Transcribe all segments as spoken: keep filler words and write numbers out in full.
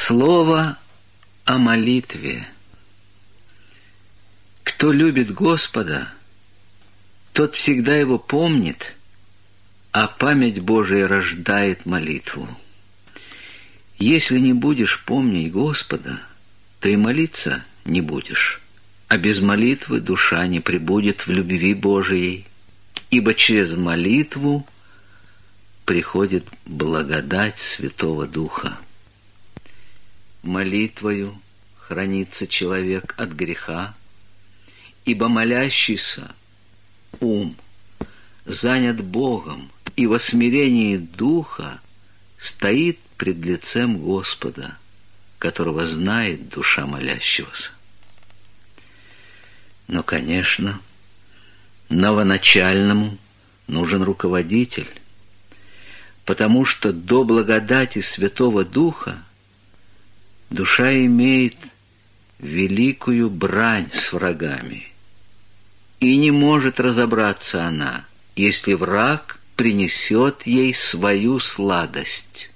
Слово о молитве. Кто любит Господа, тот всегда Его помнит, а память Божия рождает молитву. Если не будешь помнить Господа, то и молиться не будешь, а без молитвы душа не пребудет в любви Божией, ибо через молитву приходит благодать Святого Духа. Молитвою хранится человек от греха, ибо молящийся ум занят Богом, и во смирении духа стоит пред лицем Господа, которого знает душа молящегося. Но, конечно, новоначальному нужен руководитель, потому что до благодати Святого Духа душа имеет великую брань с врагами, и не может разобраться она, если враг принесет ей свою сладость.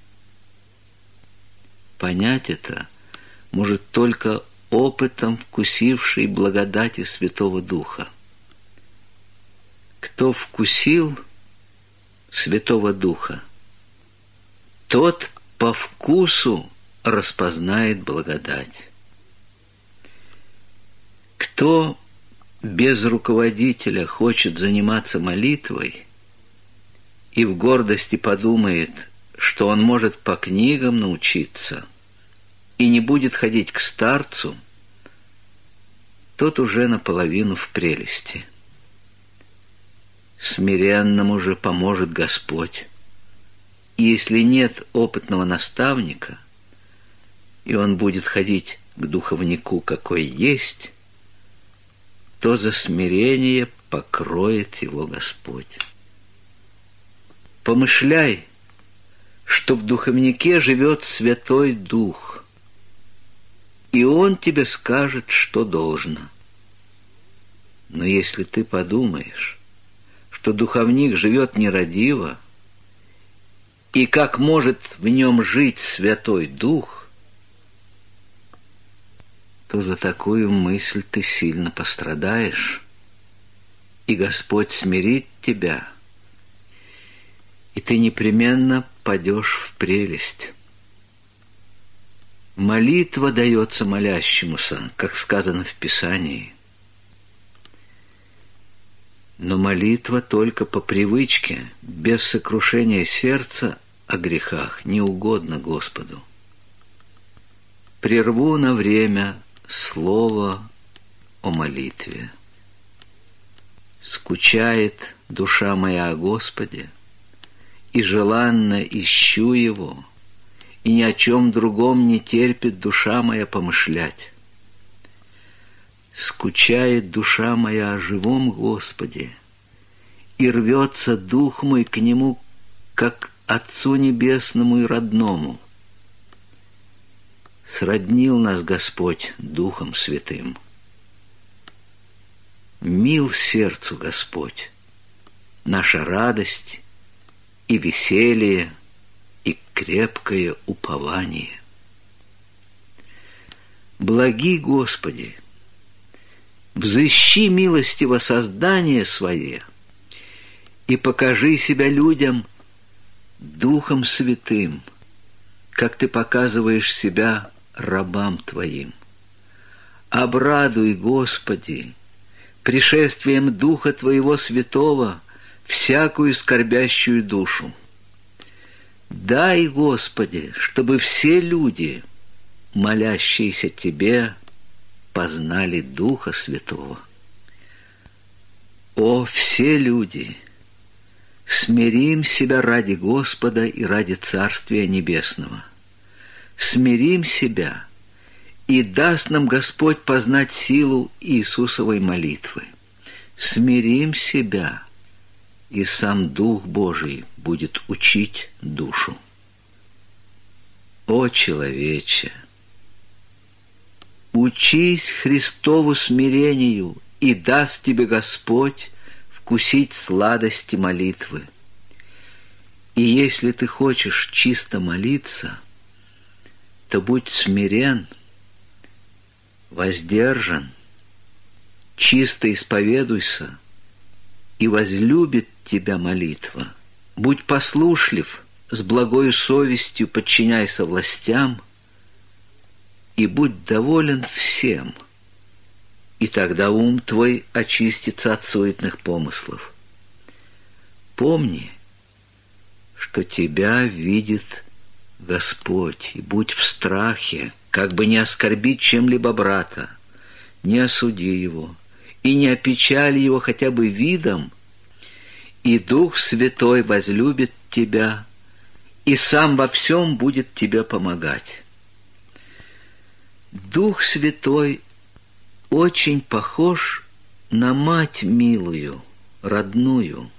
Понять это может только опытом вкусивший благодати Святого Духа. Кто вкусил Святого Духа, тот по вкусу распознает благодать. Кто без руководителя хочет заниматься молитвой и в гордости подумает, что он может по книгам научиться и не будет ходить к старцу, тот уже наполовину в прелести. Смиренному же поможет Господь. И если нет опытного наставника, и он будет ходить к духовнику, какой есть, то за смирение покроет его Господь. Помышляй, что в духовнике живет Святой Дух, и Он тебе скажет, что должно. Но если ты подумаешь, что духовник живет нерадиво, и как может в нем жить Святой Дух, то за такую мысль ты сильно пострадаешь, и Господь смирит тебя, и ты непременно падешь в прелесть. Молитва дается молящемуся, как сказано в Писании. Но молитва только по привычке, без сокрушения сердца о грехах, не угодно Господу. Прерву на время слово о молитве. Скучает душа моя о Господе, и желанно ищу Его, и ни о чем другом не терпит душа моя помышлять. Скучает душа моя о живом Господе, и рвется дух мой к Нему, как Отцу Небесному и родному. Сроднил нас Господь Духом Святым. Мил сердцу Господь, наша радость и веселье, и крепкое упование. Благи, Господи, взыщи милостиво создание свое и покажи себя людям Духом Святым, как Ты показываешь себя рабам Твоим. Обрадуй, Господи, пришествием Духа Твоего Святого всякую скорбящую душу. Дай, Господи, чтобы все люди, молящиеся Тебе, познали Духа Святого. О, все люди, смирим себя ради Господа и ради Царствия Небесного. Смирим себя, и даст нам Господь познать силу Иисусовой молитвы. Смирим себя, и сам Дух Божий будет учить душу. О, человече! Учись Христову смирению, и даст тебе Господь вкусить сладости молитвы. И если ты хочешь чисто молиться, то будь смирен, воздержан, чисто исповедуйся, и возлюбит тебя молитва. Будь послушлив, с благою совестью подчиняйся властям, и будь доволен всем, и тогда ум твой очистится от суетных помыслов. Помни, что тебя видит Господь, и будь в страхе, как бы не оскорбить чем-либо брата, не осуди его, и не опечали его хотя бы видом, и Дух Святой возлюбит тебя, и сам во всем будет тебе помогать. Дух Святой очень похож на мать милую, родную.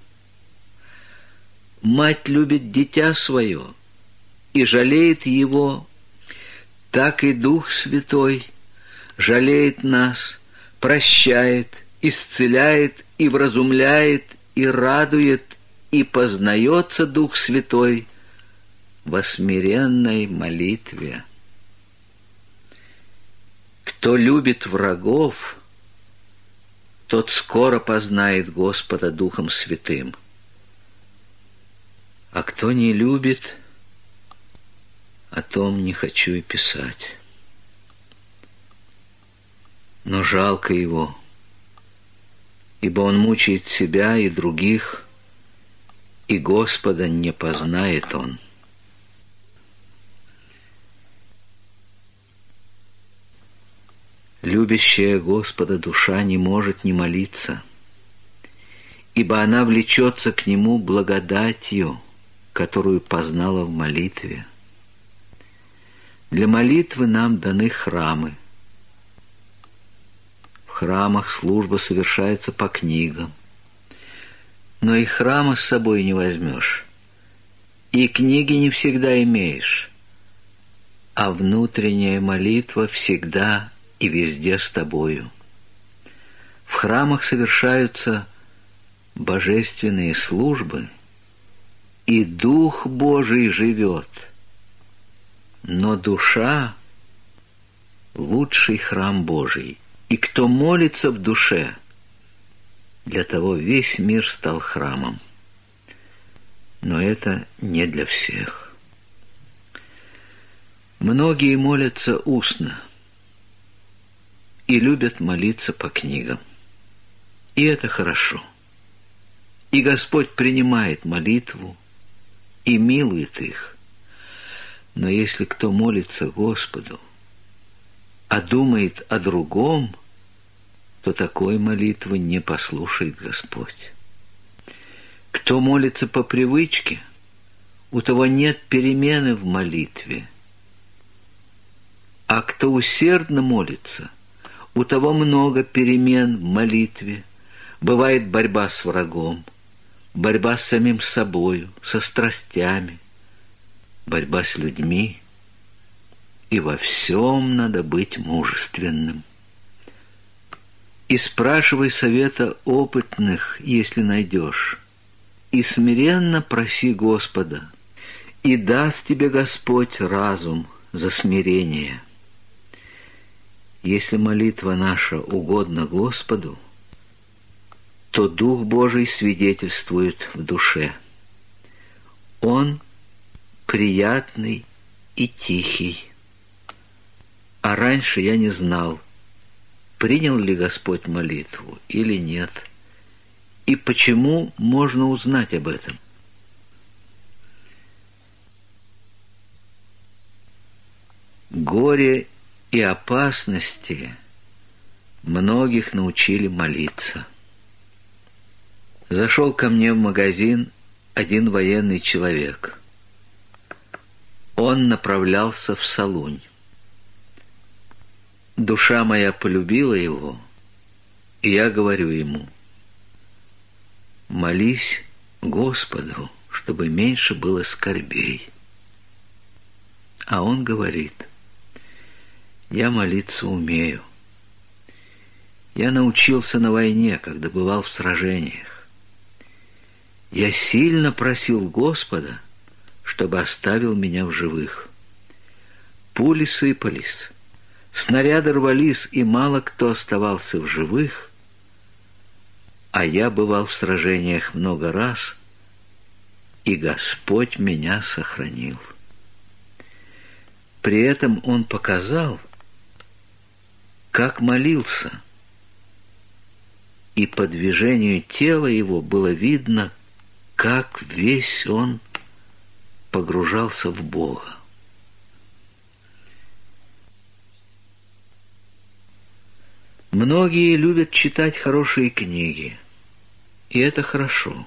Мать любит дитя свое и жалеет его, так и Дух Святой жалеет нас, прощает, исцеляет и вразумляет, и радует, и познается Дух Святой во смиренной молитве. Кто любит врагов, тот скоро познает Господа Духом Святым. А кто не любит, о том не хочу и писать. Но жалко его, ибо он мучает себя и других, и Господа не познает он. Любящая Господа душа не может не молиться, ибо она влечется к Нему благодатью, которую познала в молитве. Для молитвы нам даны храмы. В храмах служба совершается по книгам, но и храма с собой не возьмешь, и книги не всегда имеешь, а внутренняя молитва всегда и везде с тобою. В храмах совершаются божественные службы, и Дух Божий живет, но душа — лучший храм Божий, и кто молится в душе, для того весь мир стал храмом. Но это не для всех. Многие молятся устно и любят молиться по книгам. И это хорошо. И Господь принимает молитву и милует их. Но если кто молится Господу, а думает о другом, то такой молитвы не послушает Господь. Кто молится по привычке, у того нет перемены в молитве. А кто усердно молится, у того много перемен в молитве. Бывает борьба с врагом, борьба с самим собою, со страстями, борьба с людьми. И во всем надо быть мужественным. И спрашивай совета опытных, если найдешь, и смиренно проси Господа, и даст тебе Господь разум за смирение. Если молитва наша угодна Господу, то Дух Божий свидетельствует в душе. Он приятный и тихий. А раньше я не знал, принял ли Господь молитву или нет, и почему можно узнать об этом. Горе и опасности многих научили молиться. Зашел ко мне в магазин один военный человек. Он направлялся в Солунь. Душа моя полюбила его, и я говорю ему: молись Господу, чтобы меньше было скорбей. А он говорит: я молиться умею. Я научился на войне, когда бывал в сражениях. Я сильно просил Господа, чтобы оставил меня в живых. Пули сыпались, снаряды рвались, и мало кто оставался в живых, а я бывал в сражениях много раз, и Господь меня сохранил. При этом Он показал, как молился, и по движению тела его было видно, как весь он погружался в Бога. Многие любят читать хорошие книги, и это хорошо.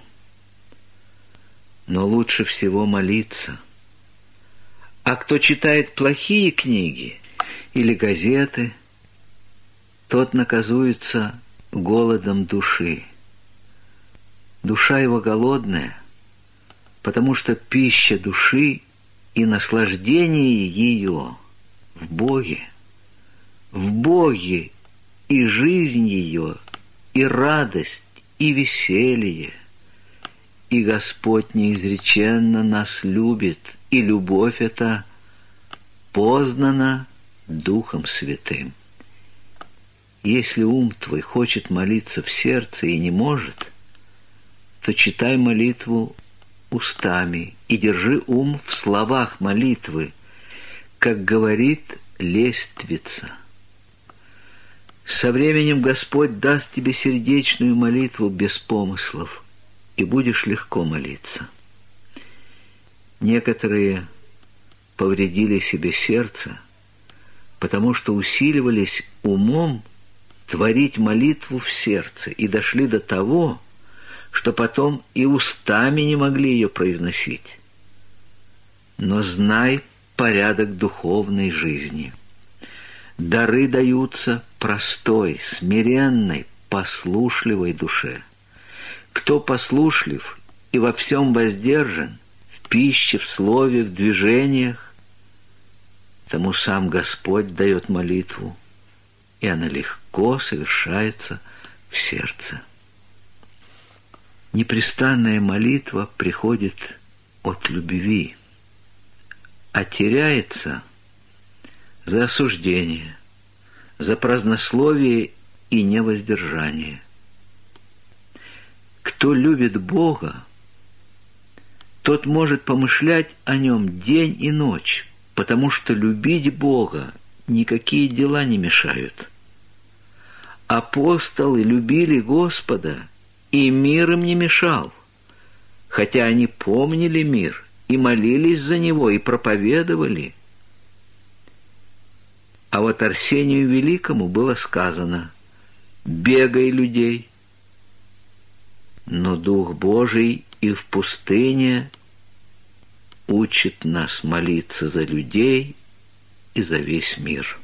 Но лучше всего молиться. А кто читает плохие книги или газеты, тот наказуется голодом души. Душа его голодная, потому что пища души и наслаждение ее в Боге. В Боге и жизнь ее, и радость, и веселье. И Господь неизреченно нас любит, и любовь эта познана Духом Святым. Если ум твой хочет молиться в сердце и не может, то читай молитву устами и держи ум в словах молитвы, как говорит лествица. Со временем Господь даст тебе сердечную молитву без помыслов, и будешь легко молиться. Некоторые повредили себе сердце, потому что усиливались умом творить молитву в сердце и дошли до того, что потом и устами не могли ее произносить. Но знай порядок духовной жизни. Дары даются простой, смиренной, послушливой душе. Кто послушлив и во всем воздержан, в пище, в слове, в движениях, тому сам Господь дает молитву, и она легко совершается в сердце. Непрестанная молитва приходит от любви, а теряется за осуждение, за празднословие и невоздержание. Кто любит Бога, тот может помышлять о Нем день и ночь, потому что любить Бога никакие дела не мешают. Апостолы любили Господа, и мир им не мешал, хотя они помнили мир и молились за него, и проповедовали. А вот Арсению Великому было сказано: «Бегай, людей». Но Дух Божий и в пустыне учит нас молиться за людей и за весь мир.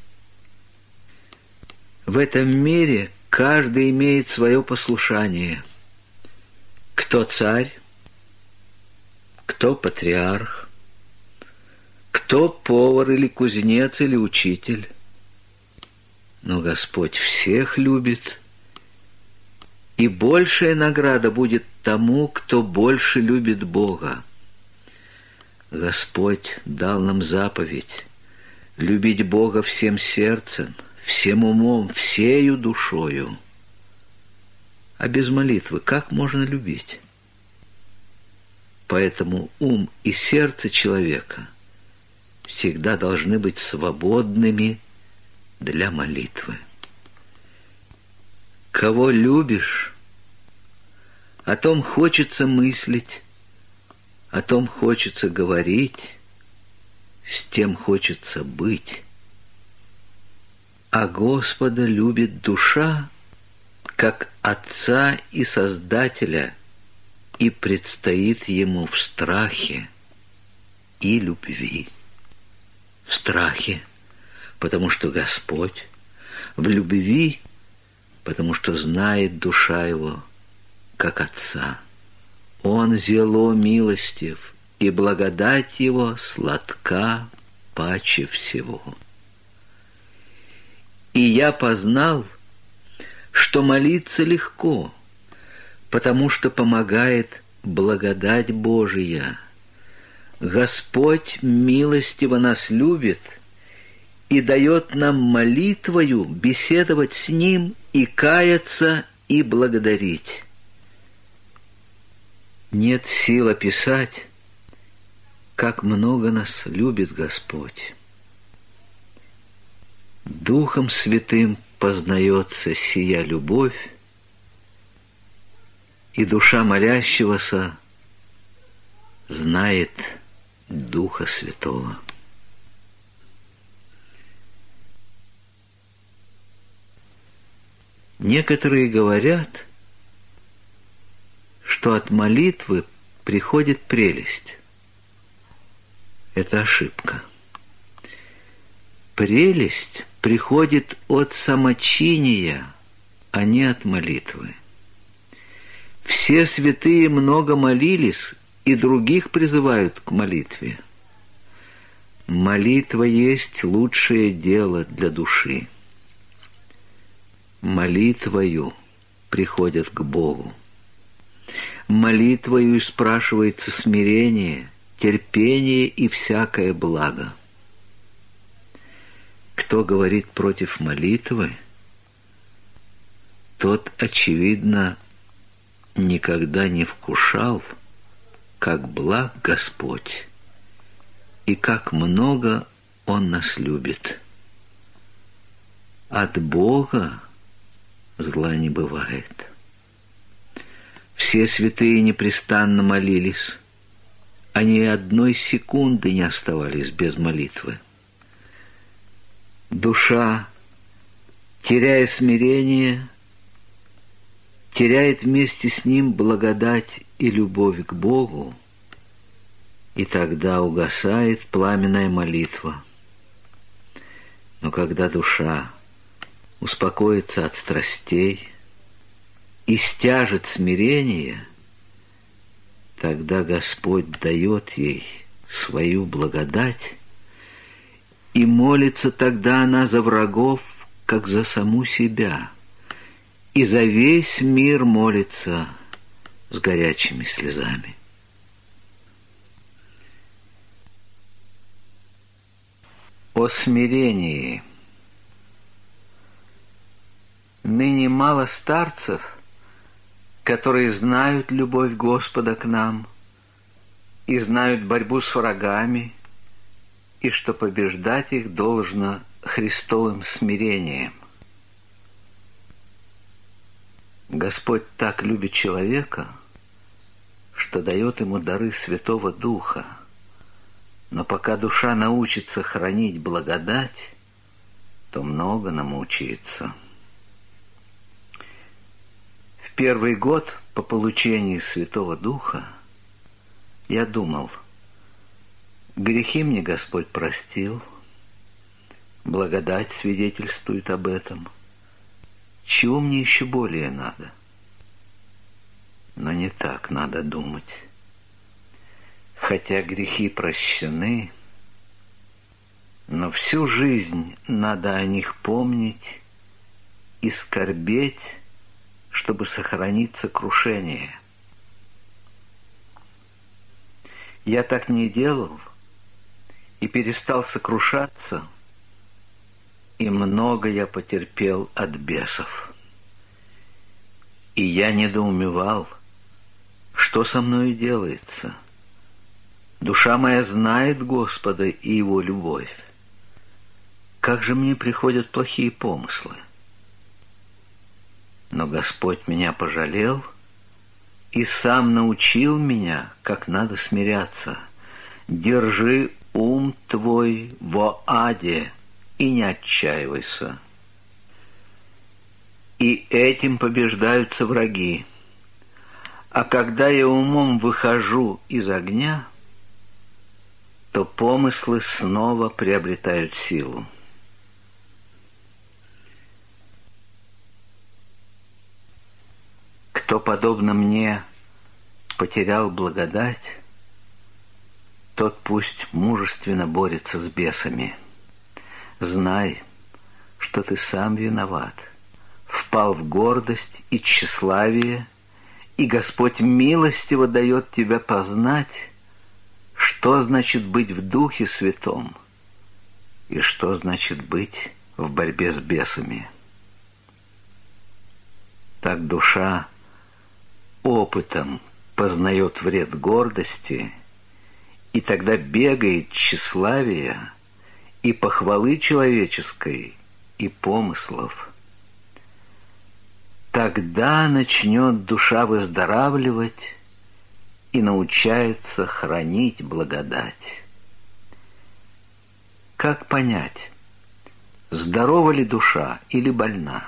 В этом мире каждый имеет свое послушание. Кто царь, кто патриарх, кто повар или кузнец или учитель. Но Господь всех любит, и большая награда будет тому, кто больше любит Бога. Господь дал нам заповедь любить Бога всем сердцем, всем умом, всею душою. А без молитвы как можно любить? Поэтому ум и сердце человека всегда должны быть свободными для молитвы. Кого любишь, о том хочется мыслить, о том хочется говорить, с тем хочется быть. А Господа любит душа, как Отца и Создателя, и предстоит Ему в страхе и любви. В страхе, потому что Господь, в любви, потому что знает душа Его, как Отца. Он зело милостив, и благодать Его сладка паче всего. И я познал, что молиться легко, потому что помогает благодать Божия. Господь милостиво нас любит и дает нам молитвою беседовать с Ним и каяться и благодарить. Нет сил описать, как много нас любит Господь. Духом Святым познается сия любовь, и душа молящегося знает Духа Святого. Некоторые говорят, что от молитвы приходит прелесть. Это ошибка. Прелесть приходит от самочиния, а не от молитвы. Все святые много молились, и других призывают к молитве. Молитва есть лучшее дело для души. Молитвою приходят к Богу. Молитвою спрашивается смирение, терпение и всякое благо. Кто говорит против молитвы, тот, очевидно, никогда не вкушал, как благ Господь и как много Он нас любит. От Бога зла не бывает. Все святые непрестанно молились, они одной секунды не оставались без молитвы. Душа, теряя смирение, теряет вместе с ним благодать и любовь к Богу, и тогда угасает пламенная молитва. Но когда душа успокоится от страстей и стяжет смирение, тогда Господь дает ей свою благодать, и молится тогда она за врагов, как за саму себя, и за весь мир молится с горячими слезами. О смирении. Ныне мало старцев, которые знают любовь Господа к нам и знают борьбу с врагами, и что побеждать их должно Христовым смирением. Господь так любит человека, что дает ему дары Святого Духа, но пока душа научится хранить благодать, то много намучается. В первый год по получении Святого Духа я думал: грехи мне Господь простил, благодать свидетельствует об этом. Чего мне еще более надо? Но не так надо думать. Хотя грехи прощены, но всю жизнь надо о них помнить и скорбеть, чтобы сохранить сокрушение. Я так не делал и перестал сокрушаться, и много я потерпел от бесов. И я недоумевал, что со мною делается. Душа моя знает Господа и Его любовь. Как же мне приходят плохие помыслы? Но Господь меня пожалел и сам научил меня, как надо смиряться. Держи ум твой во аде и не отчаивайся. И этим побеждаются враги. А когда я умом выхожу из огня, то помыслы снова приобретают силу. Кто, подобно мне, потерял благодать, тот пусть мужественно борется с бесами. Знай, что ты сам виноват, впал в гордость и тщеславие, и Господь милостиво дает тебя познать, что значит быть в Духе Святом и что значит быть в борьбе с бесами. Так душа опытом познает вред гордости, и тогда бегает тщеславия и похвалы человеческой, и помыслов. Тогда начнет душа выздоравливать и научается хранить благодать. Как понять, здорова ли душа или больна?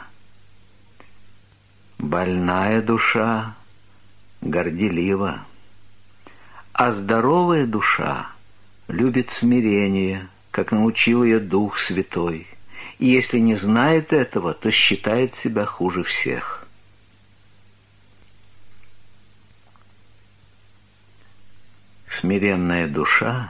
Больная душа горделива, а здоровая душа любит смирение, как научил ее Дух Святой, и если не знает этого, то считает себя хуже всех. Смиренная душа,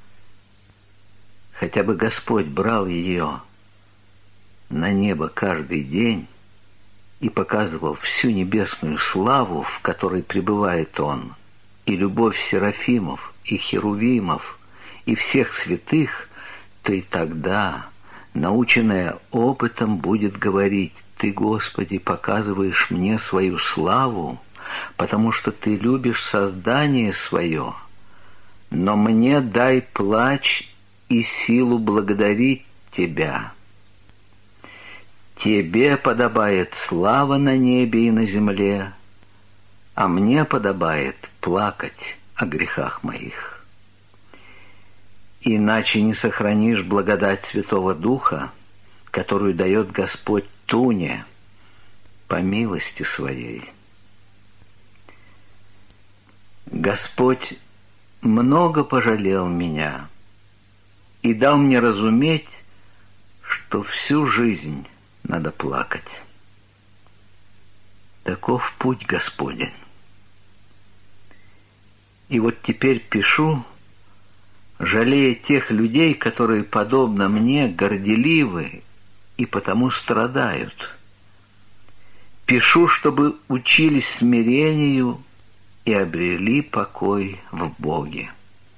хотя бы Господь брал ее на небо каждый день и показывал всю небесную славу, в которой пребывает Он, и любовь серафимов, и херувимов, и всех святых, то и тогда, наученная опытом, будет говорить: «Ты, Господи, показываешь мне свою славу, потому что Ты любишь создание свое, но мне дай плач и силу благодарить Тебя. Тебе подобает слава на небе и на земле, а мне подобает плакать о грехах моих. Иначе не сохранишь благодать Святого Духа, которую дает Господь Туне по милости Своей». Господь много пожалел меня и дал мне разуметь, что всю жизнь надо плакать. Таков путь Господень. И вот теперь пишу, жалея тех людей, которые, подобно мне, горделивы и потому страдают. Пишу, чтобы учились смирению и обрели покой в Боге.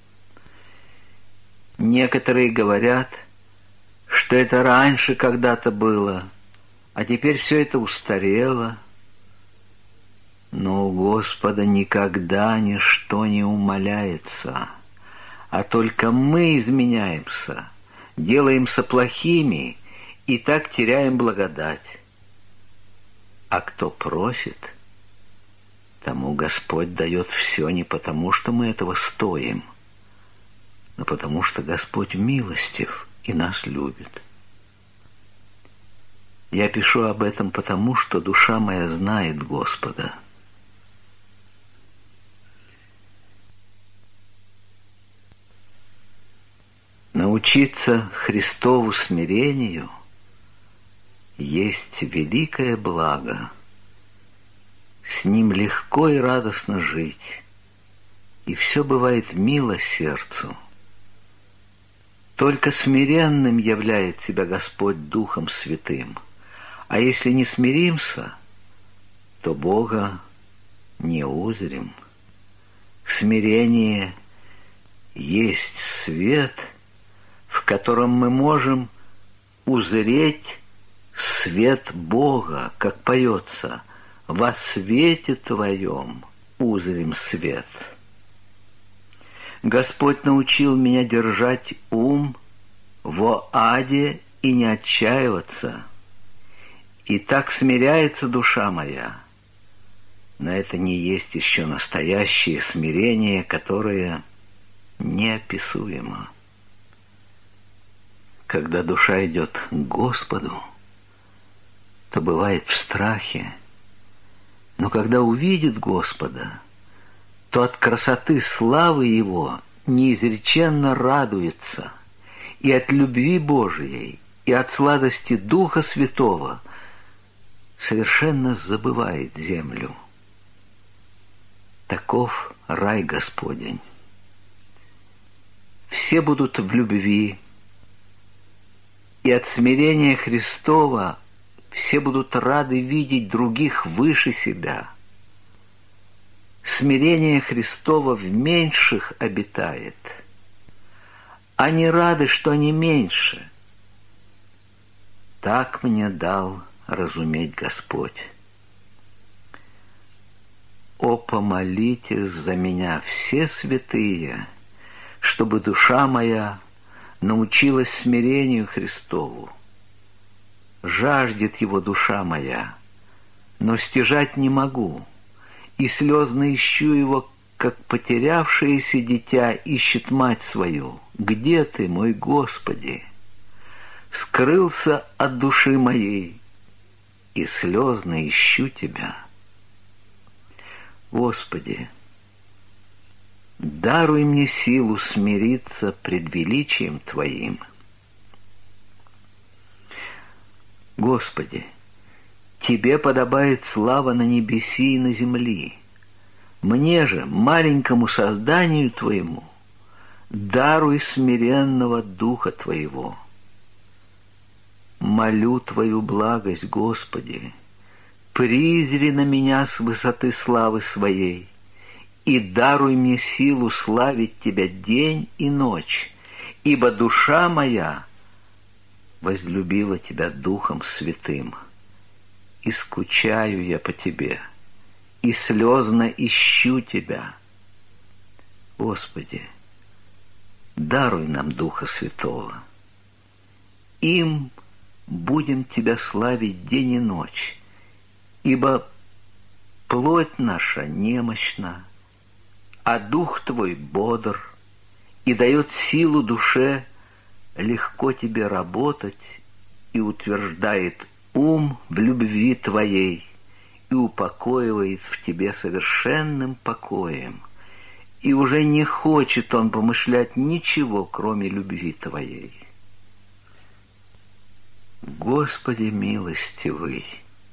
Некоторые говорят, что это раньше когда-то было, а теперь все это устарело. Но у Господа никогда ничто не умаляется, а только мы изменяемся, делаемся плохими и так теряем благодать. А кто просит, тому Господь дает все не потому, что мы этого стоим, но потому что Господь милостив и нас любит. Я пишу об этом потому, что душа моя знает Господа. Научиться Христову смирению есть великое благо. С Ним легко и радостно жить, и все бывает мило сердцу. Только смиренным являет себя Господь Духом Святым, а если не смиримся, то Бога не узрим. Смирение есть свет, в котором мы можем узреть свет Бога, как поется: «Во свете Твоем узрим свет». Господь научил меня держать ум во аде и не отчаиваться. И так смиряется душа моя. Но это не есть еще настоящее смирение, которое неописуемо. Когда душа идет к Господу, то бывает в страхе. Но когда увидит Господа, то от красоты славы Его неизреченно радуется, и от любви Божией, и от сладости Духа Святого совершенно забывает землю. Таков рай Господень. Все будут в любви, и от смирения Христова все будут рады видеть других выше себя. Смирение Христово в меньших обитает. Они рады, что они меньше, Так мне дал разуметь Господь. О, помолитесь за меня, все святые, чтобы душа моя научилась смирению Христову. Жаждет его душа моя, но стяжать не могу, и слезно ищу его, как потерявшееся дитя ищет мать свою. Где ты, мой Господи? Скрылся от души моей, и слезно ищу тебя. Господи, даруй мне силу смириться пред величием Твоим. Господи, Тебе подобает слава на небеси и на земли. Мне же, маленькому созданию Твоему, даруй смиренного духа Твоего. Молю Твою благость, Господи, призри на меня с высоты славы Своей и даруй мне силу славить Тебя день и ночь, ибо душа моя возлюбила Тебя Духом Святым. И скучаю я по Тебе, и слезно ищу Тебя. Господи, даруй нам Духа Святого. Им будем Тебя славить день и ночь, ибо плоть наша немощна, а Дух Твой бодр и дает силу душе легко Тебе работать и утверждает ум в любви Твоей и упокоивает в Тебе совершенным покоем, и уже не хочет он помышлять ничего, кроме любви Твоей. Господи милостивый,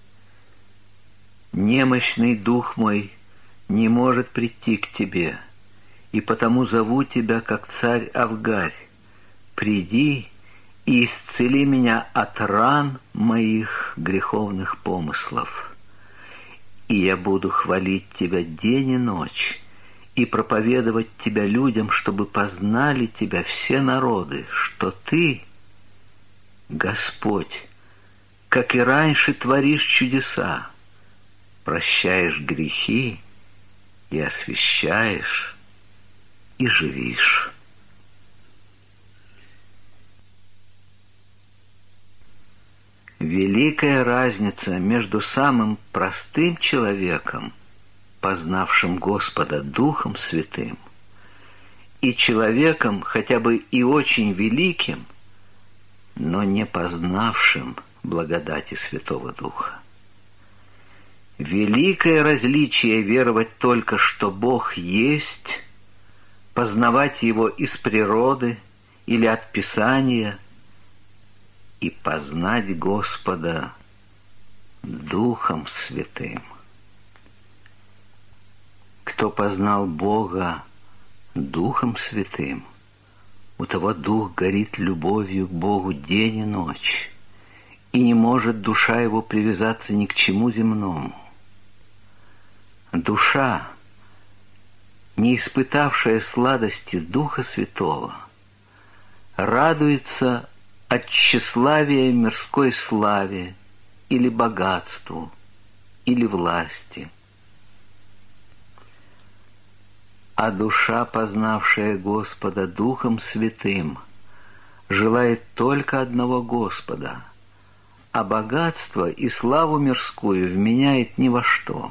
немощный дух мой не может прийти к Тебе, и потому зову Тебя, как царь Авгарь. Приди и исцели меня от ран моих греховных помыслов. И я буду хвалить Тебя день и ночь, и проповедовать Тебя людям, чтобы познали Тебя все народы, что Ты, Господь, как и раньше, творишь чудеса, прощаешь грехи и освящаешь, и живишь. Великая разница между самым простым человеком, познавшим Господа Духом Святым, и человеком, хотя бы и очень великим, но не познавшим благодати Святого Духа. Великое различие веровать только, что Бог есть, познавать Его из природы или от Писания, и познать Господа Духом Святым. Кто познал Бога Духом Святым, у того Дух горит любовью к Богу день и ночь, и не может душа его привязаться ни к чему земному. Душа, не испытавшая сладости Духа Святого, радуется от тщеславия мирской славе или богатству, или власти. А душа, познавшая Господа Духом Святым, желает только одного Господа, а богатство и славу мирскую вменяет ни во что.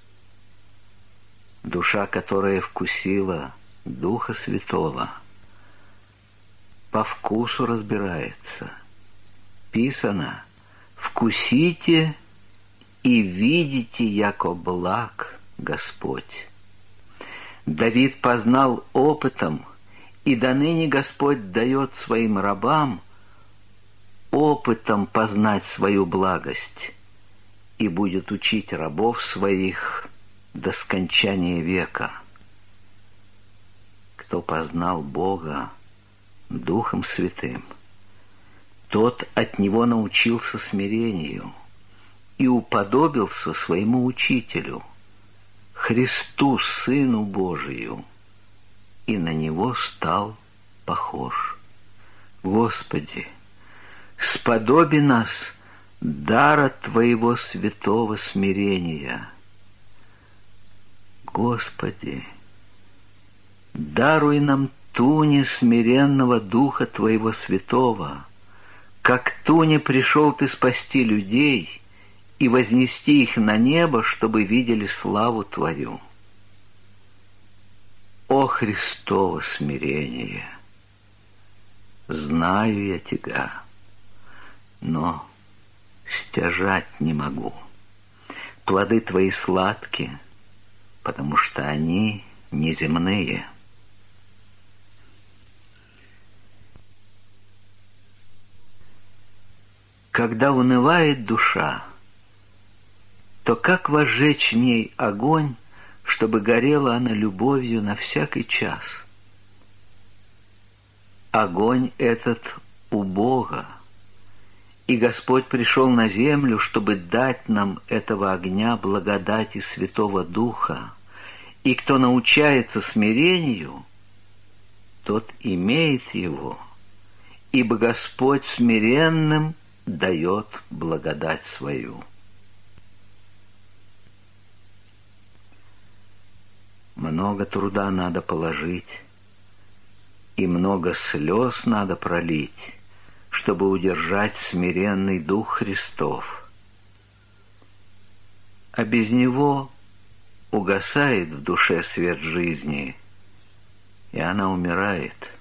Душа, которая вкусила Духа Святого, по вкусу разбирается. Писано: «Вкусите и видите, яко благ Господь». Давид познал опытом, и доныне Господь дает своим рабам опытом познать свою благость и будет учить рабов своих до скончания века. Кто познал Бога Духом Святым, тот от Него научился смирению и уподобился своему Учителю, Христу, Сыну Божию, и на Него стал похож. Господи, сподоби нас дара Твоего святого смирения. Господи, даруй нам туне смиренного Духа Твоего Святого, как туне пришел Ты спасти людей и вознести их на небо, чтобы видели славу Твою. О Христово смирение! Знаю я Тебя, но стяжать не могу. Плоды Твои сладкие, потому что они неземные. Когда унывает душа, то как возжечь в ней огонь, чтобы горела она любовью на всякий час? Огонь этот у Бога, и Господь пришел на землю, чтобы дать нам этого огня благодати Святого Духа, и кто научается смирению, тот имеет его, ибо Господь смиренным дает благодать свою. Много труда надо положить, и много слез надо пролить, чтобы удержать смиренный Дух Христов. А без него угасает в душе свет жизни, и она умирает.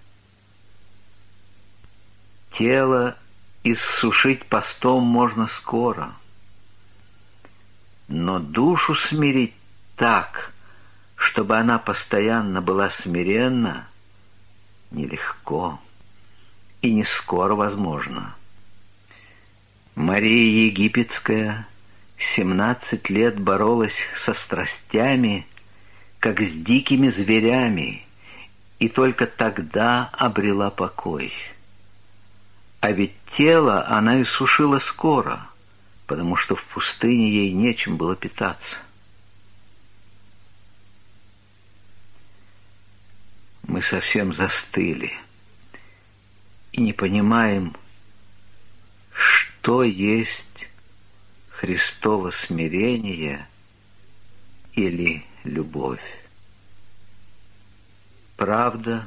Тело иссушить постом можно скоро, но душу смирить так, чтобы она постоянно была смиренна, нелегко и не скоро возможно. Мария Египетская семнадцать лет боролась со страстями, как с дикими зверями, и только тогда обрела покой. А ведь тело она иссушила скоро, потому что в пустыне ей нечем было питаться. Мы совсем застыли и не понимаем, что есть Христово смирение или любовь. Правда,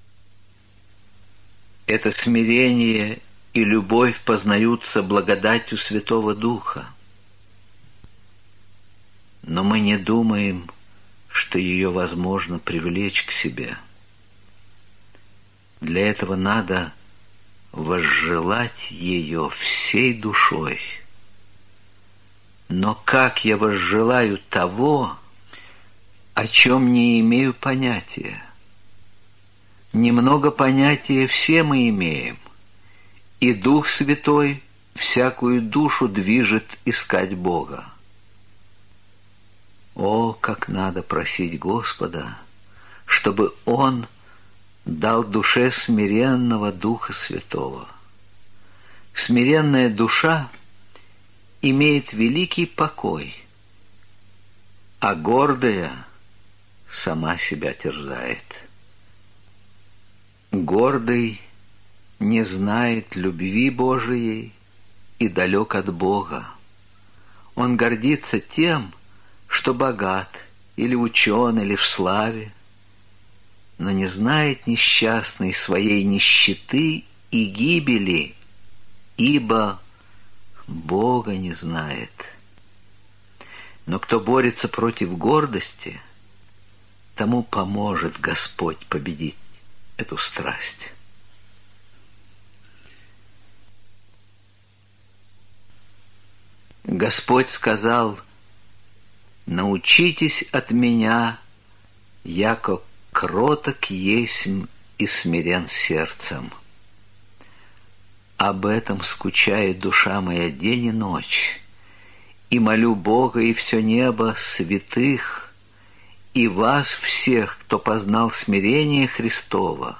это смирение и любовь познаются благодатью Святого Духа, но мы не думаем, что ее возможно привлечь к себе. Для этого надо возжелать ее всей душой. Но как я возжелаю того, о чем не имею понятия? Немного понятия все мы имеем, и Дух Святой всякую душу движет искать Бога. О, как надо просить Господа, чтобы Он дал душе смиренного Духа Святого. Смиренная душа имеет великий покой, а гордая сама себя терзает. Гордый не знает любви Божией и далек от Бога. Он гордится тем, что богат, или учен, или в славе, но не знает несчастный своей нищеты и гибели, ибо Бога не знает. Но кто борется против гордости, тому поможет Господь победить эту страсть. Господь сказал: «Научитесь от меня, яко кроток есмь и смирен сердцем». Об этом скучает душа моя день и ночь, и молю Бога и все небо святых, и вас всех, кто познал смирение Христово.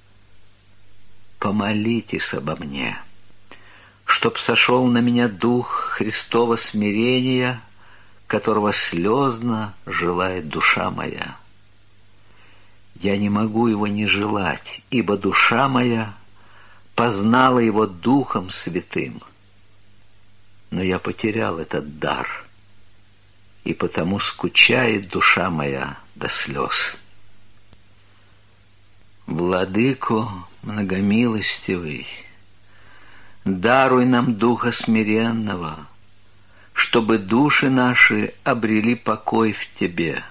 Помолитесь обо мне, чтоб сошел на меня дух Христова смирения, которого слезно желает душа моя. Я не могу его не желать, ибо душа моя познала его Духом Святым. Но я потерял этот дар, и потому скучает душа моя до слез. Владыко многомилостивый, даруй нам Духа смиренного, чтобы души наши обрели покой в Тебе.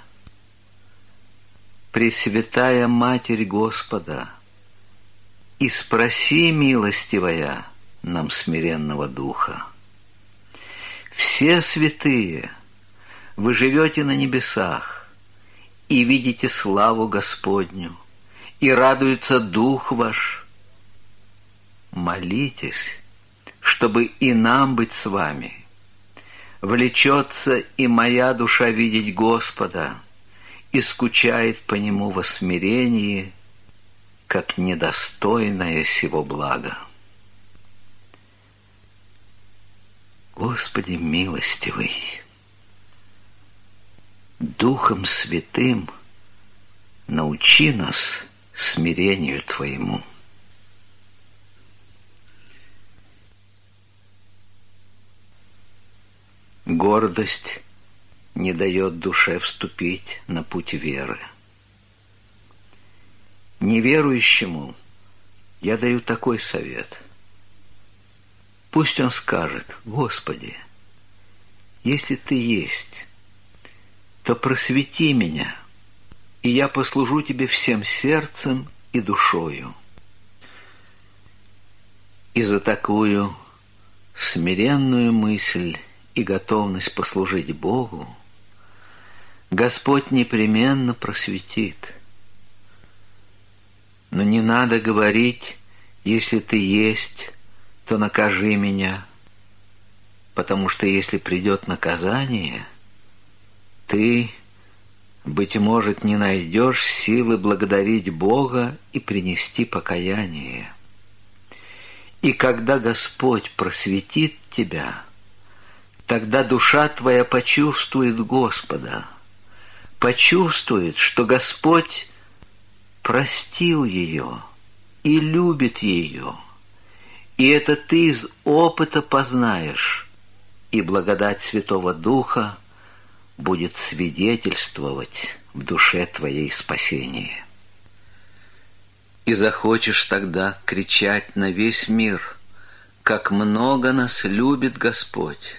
Пресвятая Матерь Господа, и спроси, милостивая, нам смиренного Духа. Все святые, вы живете на небесах и видите славу Господню, и радуется Дух ваш. Молитесь, чтобы и нам быть с вами. Влечется и моя душа видеть Господа, и скучает по Нему во смирении, как недостойное сего блага. Господи милостивый, Духом Святым научи нас смирению Твоему. Гордость не дает душе вступить на путь веры. Неверующему я даю такой совет. Пусть он скажет: Господи, если Ты есть, то просвети меня, и я послужу Тебе всем сердцем и душою. И за такую смиренную мысль и готовность послужить Богу Господь непременно просветит. Но не надо говорить: если Ты есть, то накажи меня, потому что если придет наказание, ты, быть может, не найдешь силы благодарить Бога и принести покаяние. И когда Господь просветит тебя, тогда душа твоя почувствует Господа, почувствует, что Господь простил ее и любит ее. И это ты из опыта познаешь, и благодать Святого Духа будет свидетельствовать в душе твоей спасение. И захочешь тогда кричать на весь мир: как много нас любит Господь.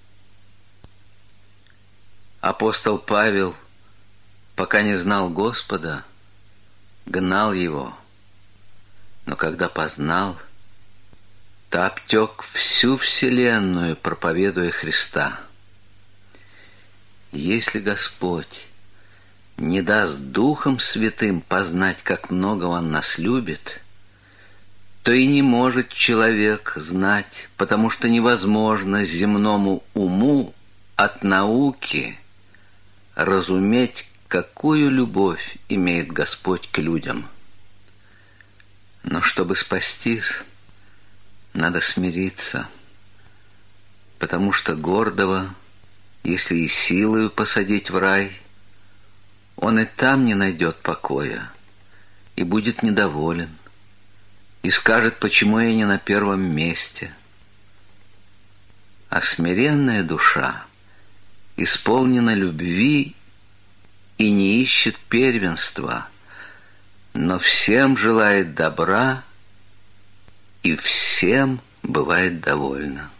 Апостол Павел, пока не знал Господа, гнал его, но когда познал, то обтек всю вселенную, проповедуя Христа. Если Господь не даст Духом Святым познать, как много Он нас любит, то и не может человек знать, потому что невозможно земному уму от науки разуметь, какую любовь имеет Господь к людям. Но чтобы спастись, надо смириться, потому что гордого, если и силою посадить в рай, он и там не найдет покоя, и будет недоволен, и скажет: почему я не на первом месте. А смиренная душа исполнена любви и не ищет первенства, но всем желает добра и всем бывает довольна.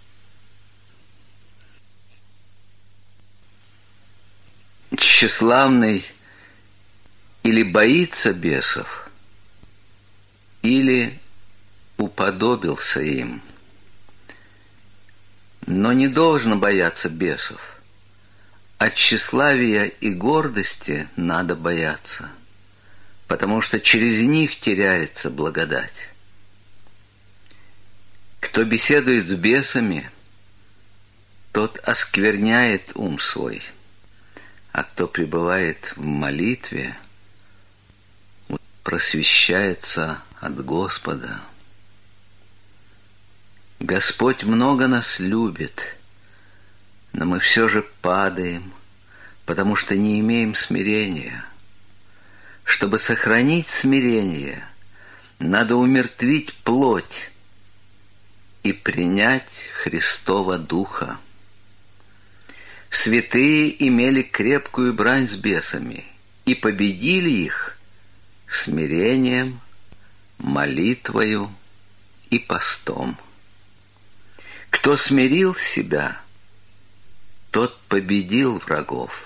Тщеславный или боится бесов, или уподобился им. Но не должно бояться бесов. От тщеславия и гордости надо бояться, потому что через них теряется благодать. Кто беседует с бесами, тот оскверняет ум свой, а кто пребывает в молитве, просвещается от Господа. Господь много нас любит, но мы все же падаем, потому что не имеем смирения. Чтобы сохранить смирение, Надо умертвить плоть и принять Христова Духа. Святые имели крепкую брань с бесами и победили их смирением, молитвою и постом. Кто смирил себя, тот победил врагов.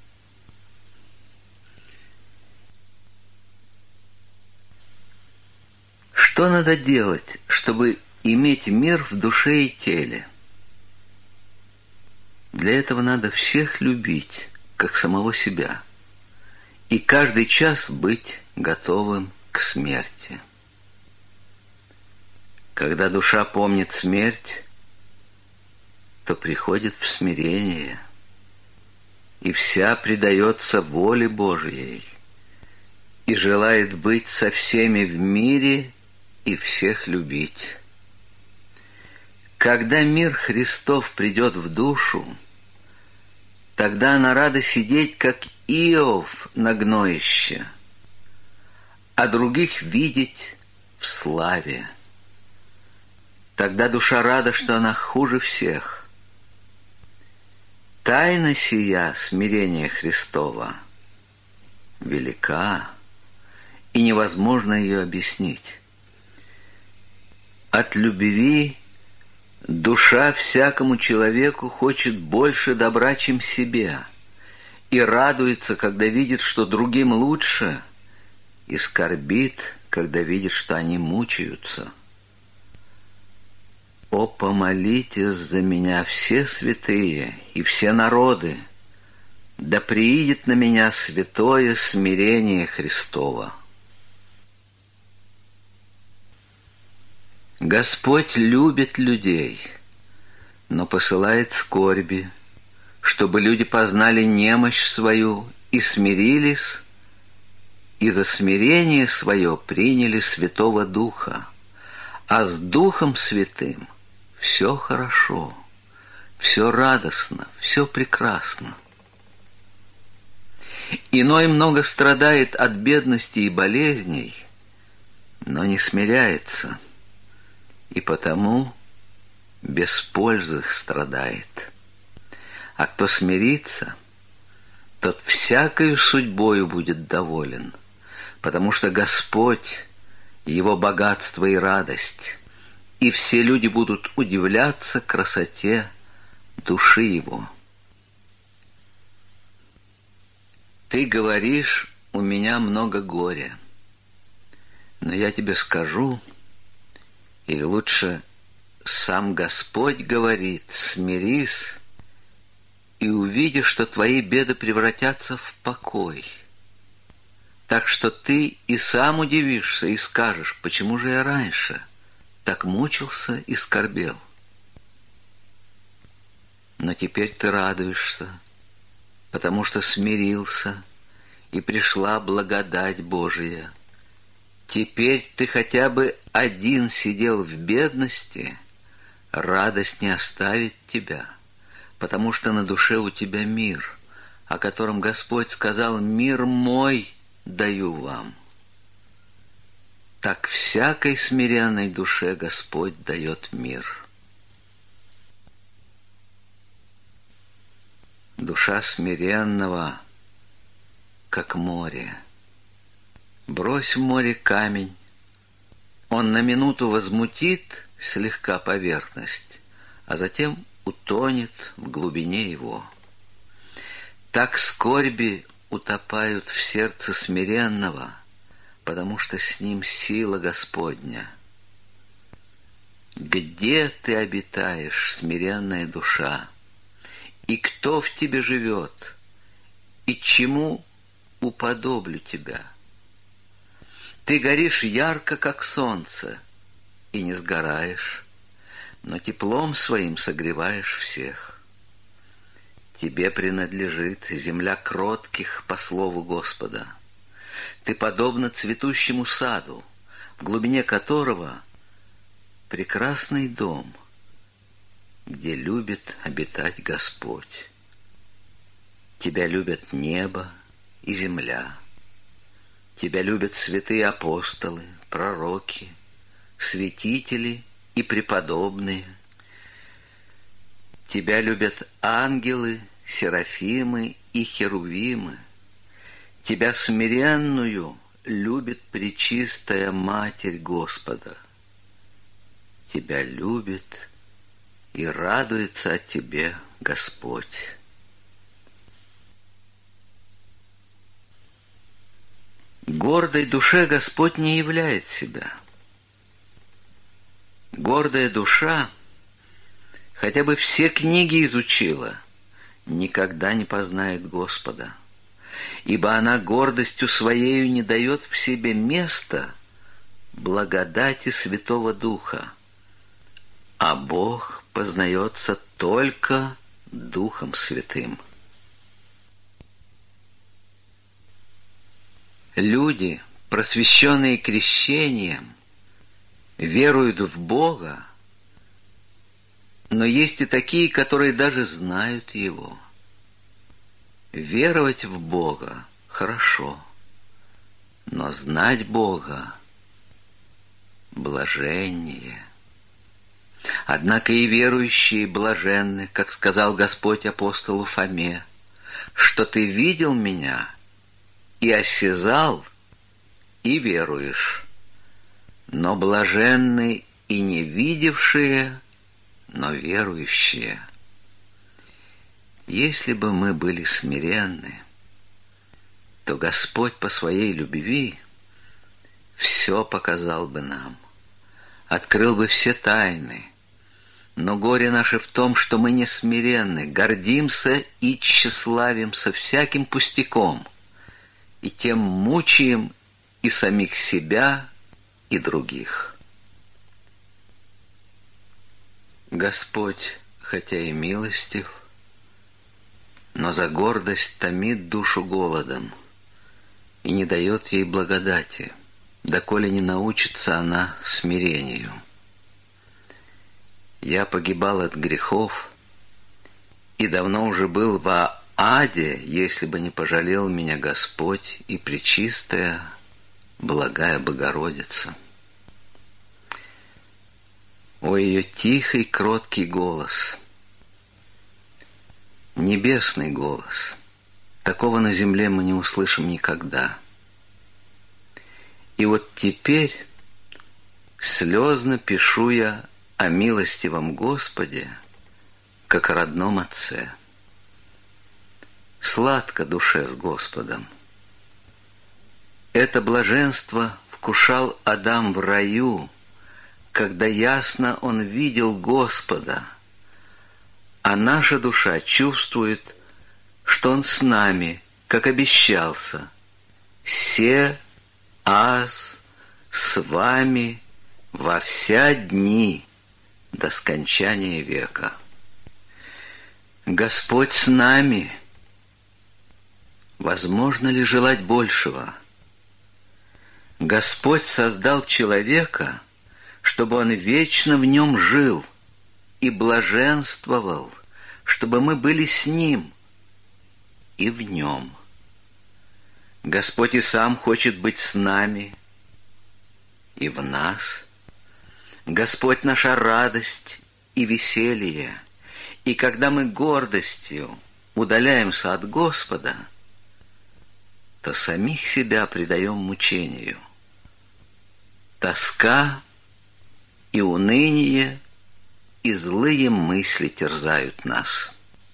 Что надо делать, чтобы иметь мир в душе и теле? Для этого надо всех любить, как самого себя, и каждый час быть готовым к смерти. Когда душа помнит смерть, то приходит в смирение, и вся предается воле Божьей, и желает быть со всеми в мире и всех любить. Когда мир Христов придет в душу, тогда она рада сидеть, как Иов на гноище, а других видеть в славе. Тогда душа рада, что она хуже всех. Тайна сия смирения Христова велика, и невозможно ее объяснить. От любви душа всякому человеку хочет больше добра, чем себе, и радуется, когда видит, что другим лучше, и скорбит, когда видит, что они мучаются. О, помолитесь за меня все святые и все народы, да приидет на меня святое смирение Христово. Господь любит людей, но посылает скорби, чтобы люди познали немощь свою и смирились, и за смирение свое приняли Святого Духа, а с Духом Святым все хорошо, все радостно, все прекрасно. Иной много страдает от бедности и болезней, но не смиряется, и потому без пользы страдает. А кто смирится, тот всякою судьбою будет доволен, потому что Господь — Его богатство и радость, и все люди будут удивляться красоте души Его. Ты говоришь, у меня много горя, но я тебе скажу, или лучше сам Господь говорит: смирись и увидишь, что твои беды превратятся в покой. Так что ты и сам удивишься и скажешь: почему же я раньше так мучился и скорбел? Но теперь ты радуешься, потому что смирился, и пришла благодать Божия. Теперь ты хотя бы один сидел в бедности, радость не оставит тебя, потому что на душе у тебя мир, о котором Господь сказал: «Мир мой даю вам». Так всякой смиренной душе Господь дает мир. Душа смиренного, как море. Брось в море камень, он на минуту возмутит слегка поверхность, а затем утонет в глубине его. Так скорби утопают в сердце смиренного, потому что с ним сила Господня. Где ты обитаешь, смиренная душа? И кто в тебе живет? И чему уподоблю тебя? Ты горишь ярко, как солнце, и не сгораешь, но теплом своим согреваешь всех. Тебе принадлежит земля кротких по слову Господа. Ты подобна цветущему саду, в глубине которого прекрасный дом, где любит обитать Господь. Тебя любят небо и земля. Тебя любят святые апостолы, пророки, святители и преподобные. Тебя любят ангелы, серафимы и херувимы. Тебя смиренную любит пречистая Матерь Господа. Тебя любит и радуется от тебе Господь. Гордой душе Господь не являет себя. Гордая душа, хотя бы все книги изучила, никогда не познает Господа, ибо она гордостью своею не дает в себе места благодати Святого Духа, а Бог познается только Духом Святым. Люди, просвещенные крещением, веруют в Бога, но есть и такие, которые даже знают Его. Веровать в Бога хорошо, но знать Бога блаженнее. Однако и верующие блаженны, как сказал Господь апостолу Фоме, что ты видел меня и осязал, и веруешь. Но блаженны и не видевшие, но верующие. Если бы мы были смиренны, то Господь по своей любви все показал бы нам, открыл бы все тайны. Но горе наше в том, что мы не смиренны, гордимся и тщеславимся всяким пустяком, и тем мучаем и самих себя, и других. Господь, хотя и милостив, но за гордость томит душу голодом и не дает ей благодати, доколе не научится она смирению. Я погибал от грехов и давно уже был во аде, если бы не пожалел меня Господь и пречистая, благая Богородица. О, ее тихий, кроткий голос, небесный голос, такого на земле мы не услышим никогда. И вот теперь слезно пишу я о милостивом Господе, как о родном Отце. Сладко душе с Господом. Это блаженство вкушал Адам в раю, когда ясно он видел Господа, а наша душа чувствует, что Он с нами, как обещался, «Се аз с вами во вся дни до скончания века». Господь с нами. Возможно ли желать большего? Господь создал человека, чтобы он вечно в нем жил и блаженствовал, чтобы мы были с ним и в нем. Господь и сам хочет быть с нами и в нас. Господь наша радость и веселье, и когда мы гордостью удаляемся от Господа, то самих себя предаем мучению. Тоска и уныние и злые мысли терзают нас.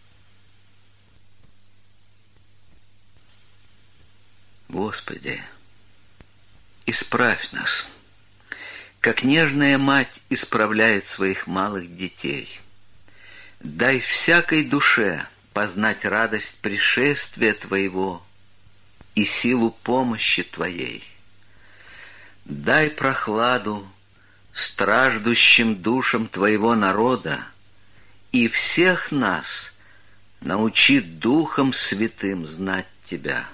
Господи, исправь нас, как нежная мать исправляет своих малых детей. Дай всякой душе познать радость пришествия Твоего и силу помощи Твоей. Дай прохладу страждущим душам Твоего народа и всех нас научи Духом Святым знать Тебя.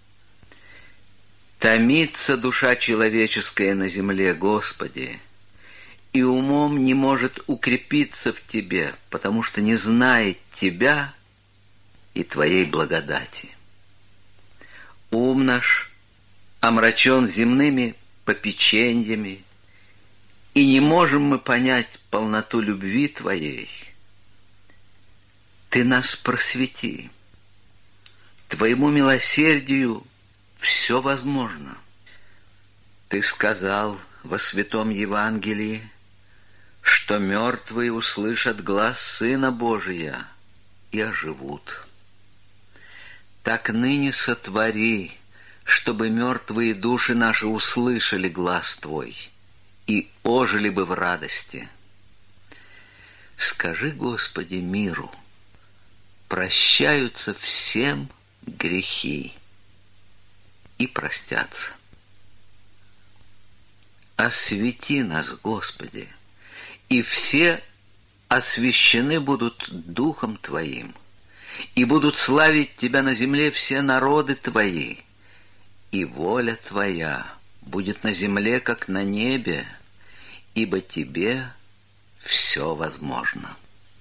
Томится душа человеческая на земле, Господи, и умом не может укрепиться в Тебе, потому что не знает Тебя и Твоей благодати. Ум наш омрачен земными попечениями, и не можем мы понять полноту любви Твоей. Ты нас просвети. Твоему милосердию все возможно. Ты сказал во Святом Евангелии, что мертвые услышат глас Сына Божия и оживут. Так ныне сотвори, чтобы мертвые души наши услышали глас Твой и ожили бы в радости. Скажи, Господи, миру, прощаются всем грехи и простятся. Освети нас, Господи, и все освящены будут Духом Твоим, и будут славить Тебя на земле все народы Твои, и воля Твоя будет на земле, как на небе, ибо Тебе все возможно.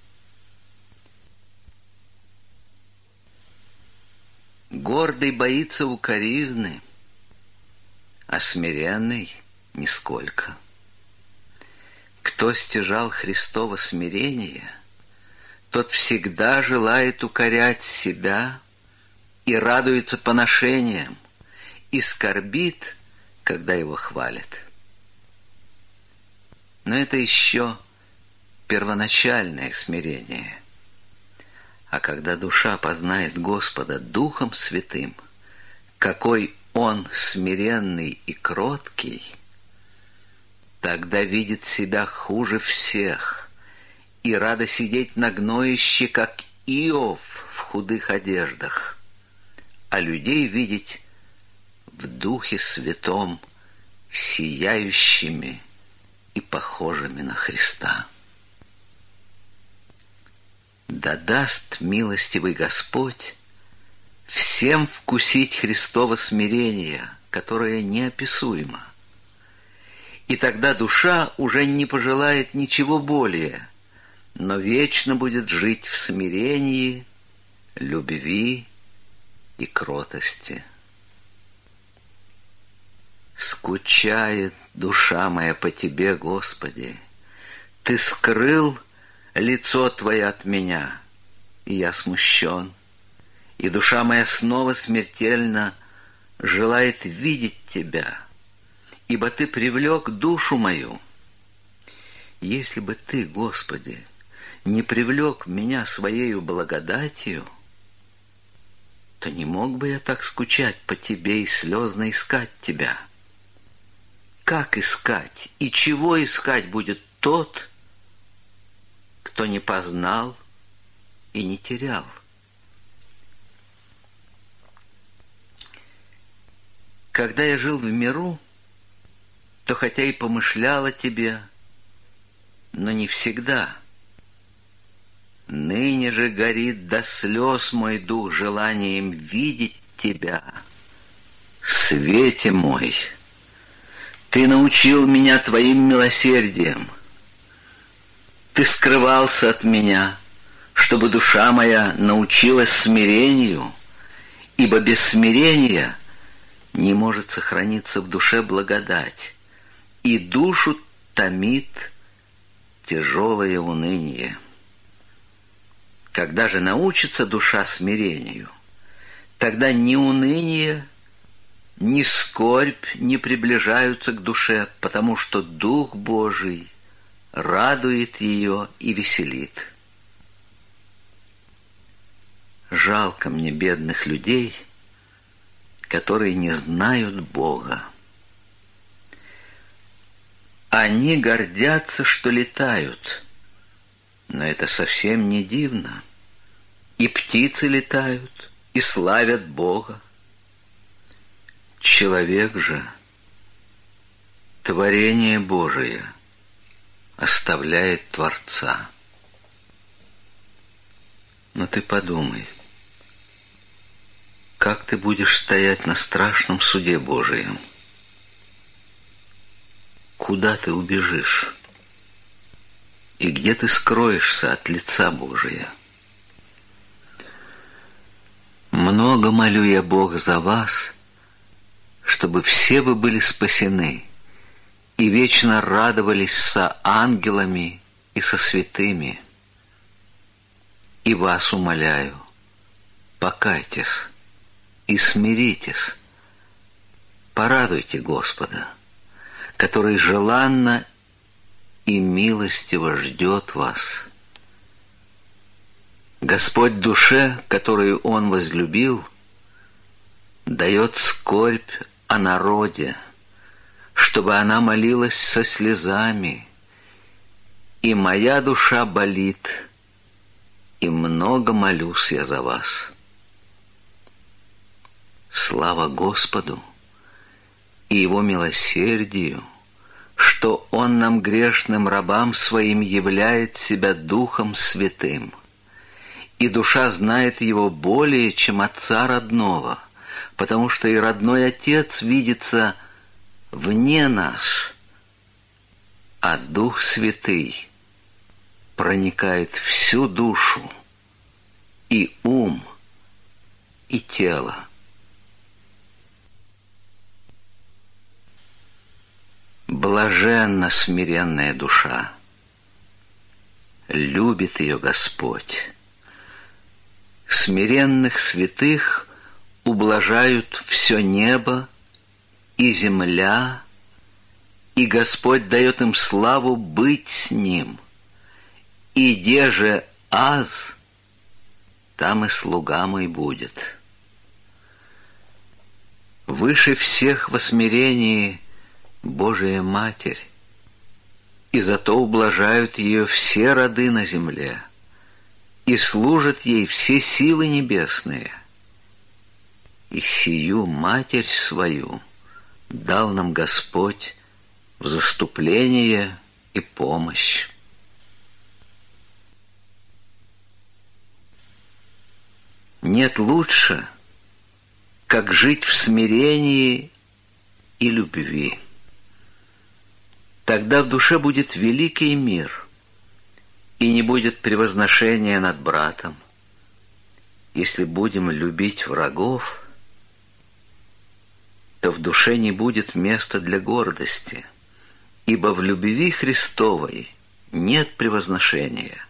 Гордый боится укоризны, а смиренный — нисколько. Кто стяжал Христово смирение, тот всегда желает укорять себя и радуется поношениям, и скорбит, когда его хвалят. Но это еще первоначальное смирение. А когда душа познает Господа Духом Святым, какой Он смиренный и кроткий, тогда видит себя хуже всех и рада сидеть на гноище, как Иов в худых одеждах, а людей видеть в Духе Святом сияющими и похожими на Христа. Да даст милостивый Господь всем вкусить Христово смирение, которое неописуемо. И тогда душа уже не пожелает ничего более, но вечно будет жить в смирении, любви и кротости. Скучает душа моя по Тебе, Господи. Ты скрыл лицо Твое от меня, и я смущен, и душа моя снова смертельно желает видеть Тебя, ибо Ты привлек душу мою. Если бы Ты, Господи, не привлек меня Своею благодатью, то не мог бы я так скучать по Тебе и слезно искать Тебя. Как искать и чего искать будет тот, кто не познал и не терял? Когда я жил в миру, то хотя и помышлял о Тебе, но не всегда. Ныне же горит до слез мой дух желанием видеть Тебя. Свете мой, Ты научил меня Твоим милосердием. Ты скрывался от меня, чтобы душа моя научилась смирению, ибо без смирения не может сохраниться в душе благодать, и душу томит тяжелое уныние. Когда же научится душа смирению, тогда ни уныние, ни скорбь не приближаются к душе, потому что Дух Божий радует ее и веселит. Жалко мне бедных людей, которые не знают Бога. Они гордятся, что летают, но это совсем не дивно. И птицы летают, и славят Бога. Человек же — творение Божие, оставляет Творца. Но ты подумай, как ты будешь стоять на страшном суде Божием? Куда ты убежишь? И где ты скроешься от лица Божия? Много молю я Бога за вас, чтобы все вы были спасены и вечно радовались со ангелами и со святыми. И вас умоляю, покайтесь и смиритесь, порадуйте Господа, который желанно и милостиво ждет вас. Господь душе, которую Он возлюбил, дает скорбь о народе, чтобы она молилась со слезами, и моя душа болит, и много молюсь я за вас. Слава Господу и Его милосердию, что Он нам, грешным рабам Своим, являет Себя Духом Святым, и душа знает Его более, чем Отца родного, потому что и родной Отец видится вне нас, а Дух Святый проникает всю душу, и ум, и тело. Блаженна смиренная душа, любит ее Господь. Смиренных святых ублажают все небо и земля, и Господь дает им славу быть с Ним. И где же аз, там и слуга мой будет. Выше всех во смирении Божия Матерь, и зато ублажают ее все роды на земле, и служат ей все силы небесные. И сию Матерь свою дал нам Господь в заступление и помощь. Нет лучше, как жить в смирении и любви. Тогда в душе будет великий мир, и не будет превозношения над братом. Если будем любить врагов, то в душе не будет места для гордости, ибо в любви Христовой нет превозношения.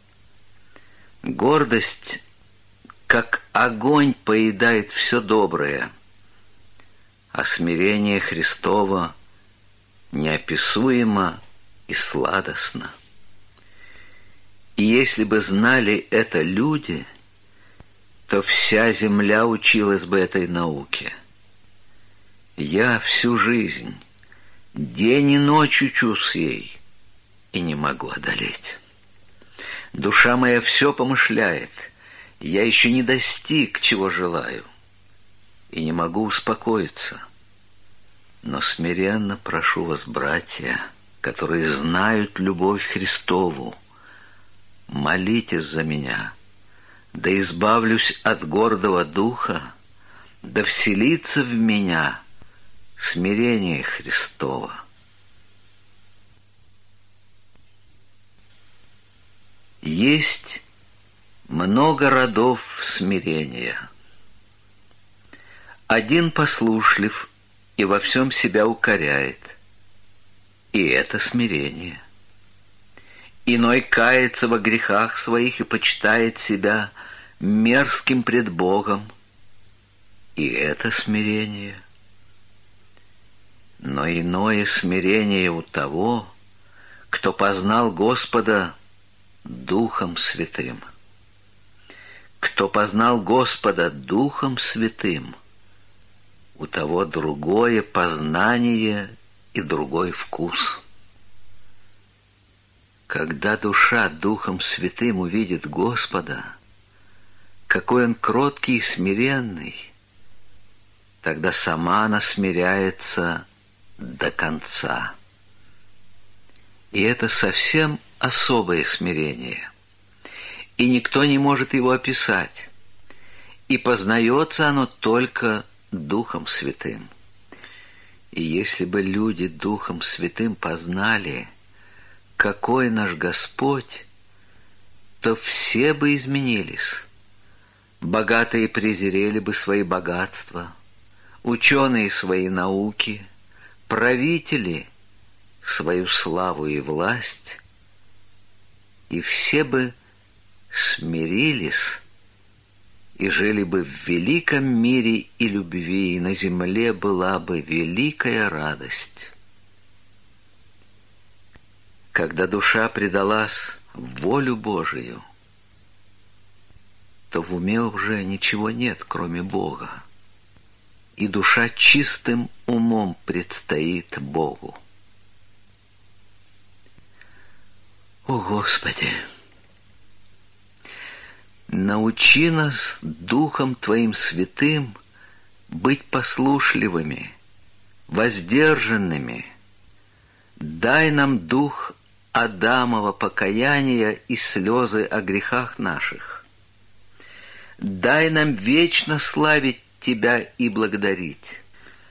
Гордость, как огонь, поедает все доброе, а смирение Христово неописуемо и сладостно. И если бы знали это люди, то вся земля училась бы этой науке. Я всю жизнь, день и ночь учусь ей, и не могу одолеть. Душа моя все помышляет, я еще не достиг, чего желаю, и не могу успокоиться. Но смиренно прошу вас, братья, которые знают любовь Христову, молитесь за меня, да избавлюсь от гордого духа, да вселится в меня смирение Христово. Есть много родов смирения. Один послушлив и во всем себя укоряет, и это смирение. Иной кается во грехах своих и почитает себя мерзким пред Богом, и это смирение. Но иное смирение у того, кто познал Господа Духом Святым. Кто познал Господа Духом Святым, у того другое познание и другой вкус. Когда душа Духом Святым увидит Господа, какой Он кроткий и смиренный, тогда сама она смиряется до конца. И это совсем особое смирение, и никто не может его описать, и познается оно только Духом Святым. И если бы люди Духом Святым познали, какой наш Господь, то все бы изменились. Богатые презирели бы свои богатства, ученые свои науки, правители свою славу и власть, и все бы смирились и жили бы в великом мире и любви, и на земле была бы великая радость. Когда душа предалась в волю Божию, то в уме уже ничего нет, кроме Бога, и душа чистым умом предстоит Богу. О Господи! Научи нас Духом Твоим Святым быть послушливыми, воздержанными. Дай нам дух Адамова покаяния и слезы о грехах наших. Дай нам вечно славить Тебя и благодарить.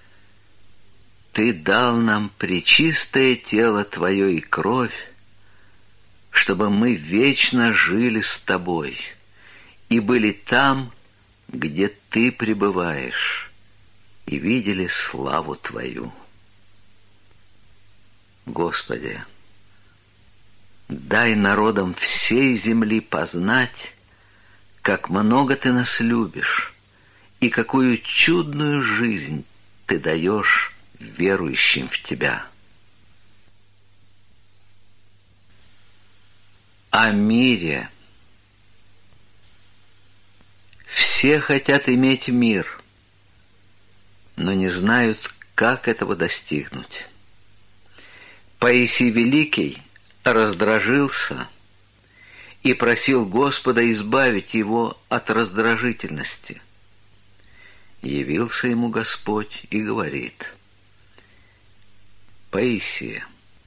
Ты дал нам пречистое тело Твое и кровь, чтобы мы вечно жили с Тобой и были там, где Ты пребываешь, и видели славу Твою. Господи, дай народам всей земли познать, как много Ты нас любишь и какую чудную жизнь Ты даешь верующим в Тебя. О мире. Все хотят иметь мир, но не знают, как этого достигнуть. Паисий Великий раздражился и просил Господа избавить его от раздражительности. Явился ему Господь и говорит: «Паисий,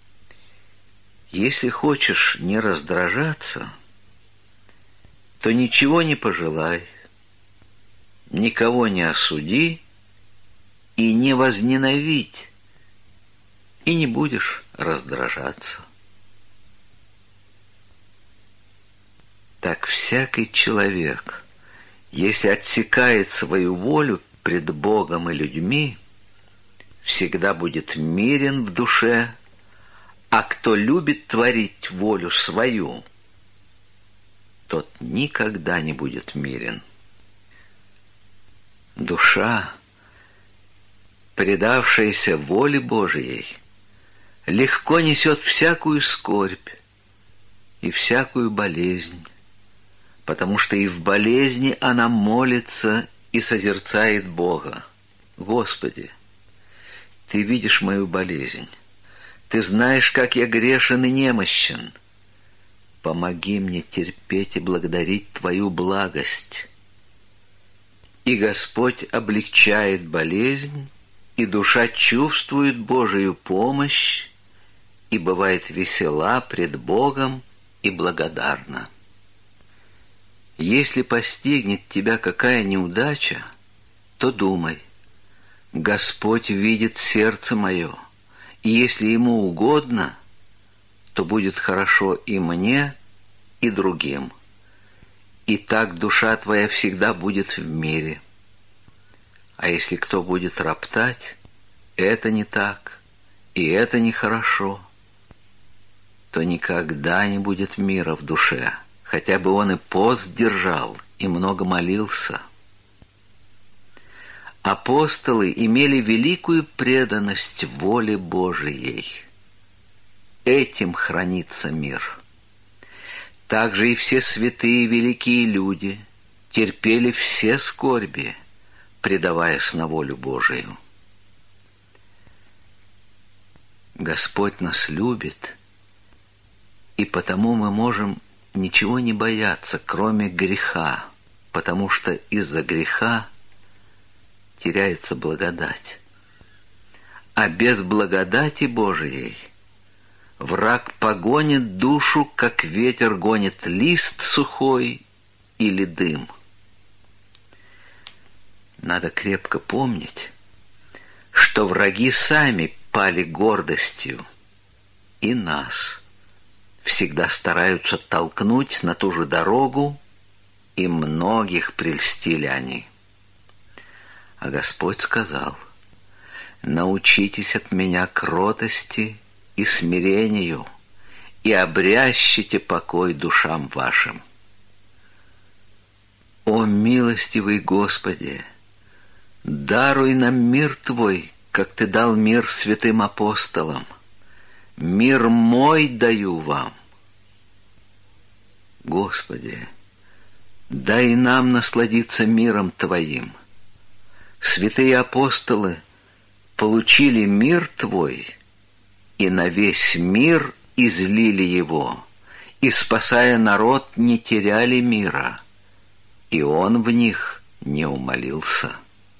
если хочешь не раздражаться, то ничего не пожелай, никого не осуди и не возненавидь, и не будешь раздражаться». Так всякий человек, если отсекает свою волю пред Богом и людьми, всегда будет мирен в душе, а кто любит творить волю свою, тот никогда не будет мирен. Душа, предавшаяся воле Божией, легко несет всякую скорбь и всякую болезнь, потому что и в болезни она молится и созерцает Бога. Господи, Ты видишь мою болезнь, Ты знаешь, как я грешен и немощен. Помоги мне терпеть и благодарить Твою благость. И Господь облегчает болезнь, и душа чувствует Божию помощь, и бывает весела пред Богом и благодарна. Если постигнет тебя какая неудача, то думай: Господь видит сердце мое, и если Ему угодно, то будет хорошо и мне, и другим. И так душа твоя всегда будет в мире. А если кто будет роптать: это не так, и это нехорошо, то никогда не будет мира в душе, хотя бы он и пост держал, и много молился. Апостолы имели великую преданность воле Божией. Этим хранится мир. Также и все святые великие люди терпели все скорби, предаваясь на волю Божию. Господь нас любит, и потому мы можем ничего не бояться, кроме греха, потому что из-за греха теряется благодать. А без благодати Божией враг погонит душу, как ветер гонит лист сухой или дым. Надо крепко помнить, что враги сами пали гордостью, и нас всегда стараются толкнуть на ту же дорогу, и многих прельстили они. А Господь сказал: «Научитесь от меня кротости и смирению, и обрящите покой душам вашим. О милостивый Господи, даруй нам мир Твой, как Ты дал мир святым апостолам. Мир мой даю вам. Господи, дай нам насладиться миром Твоим. Святые апостолы получили мир Твой, и на весь мир излили его, и, спасая народ, не теряли мира, и он в них не умолился.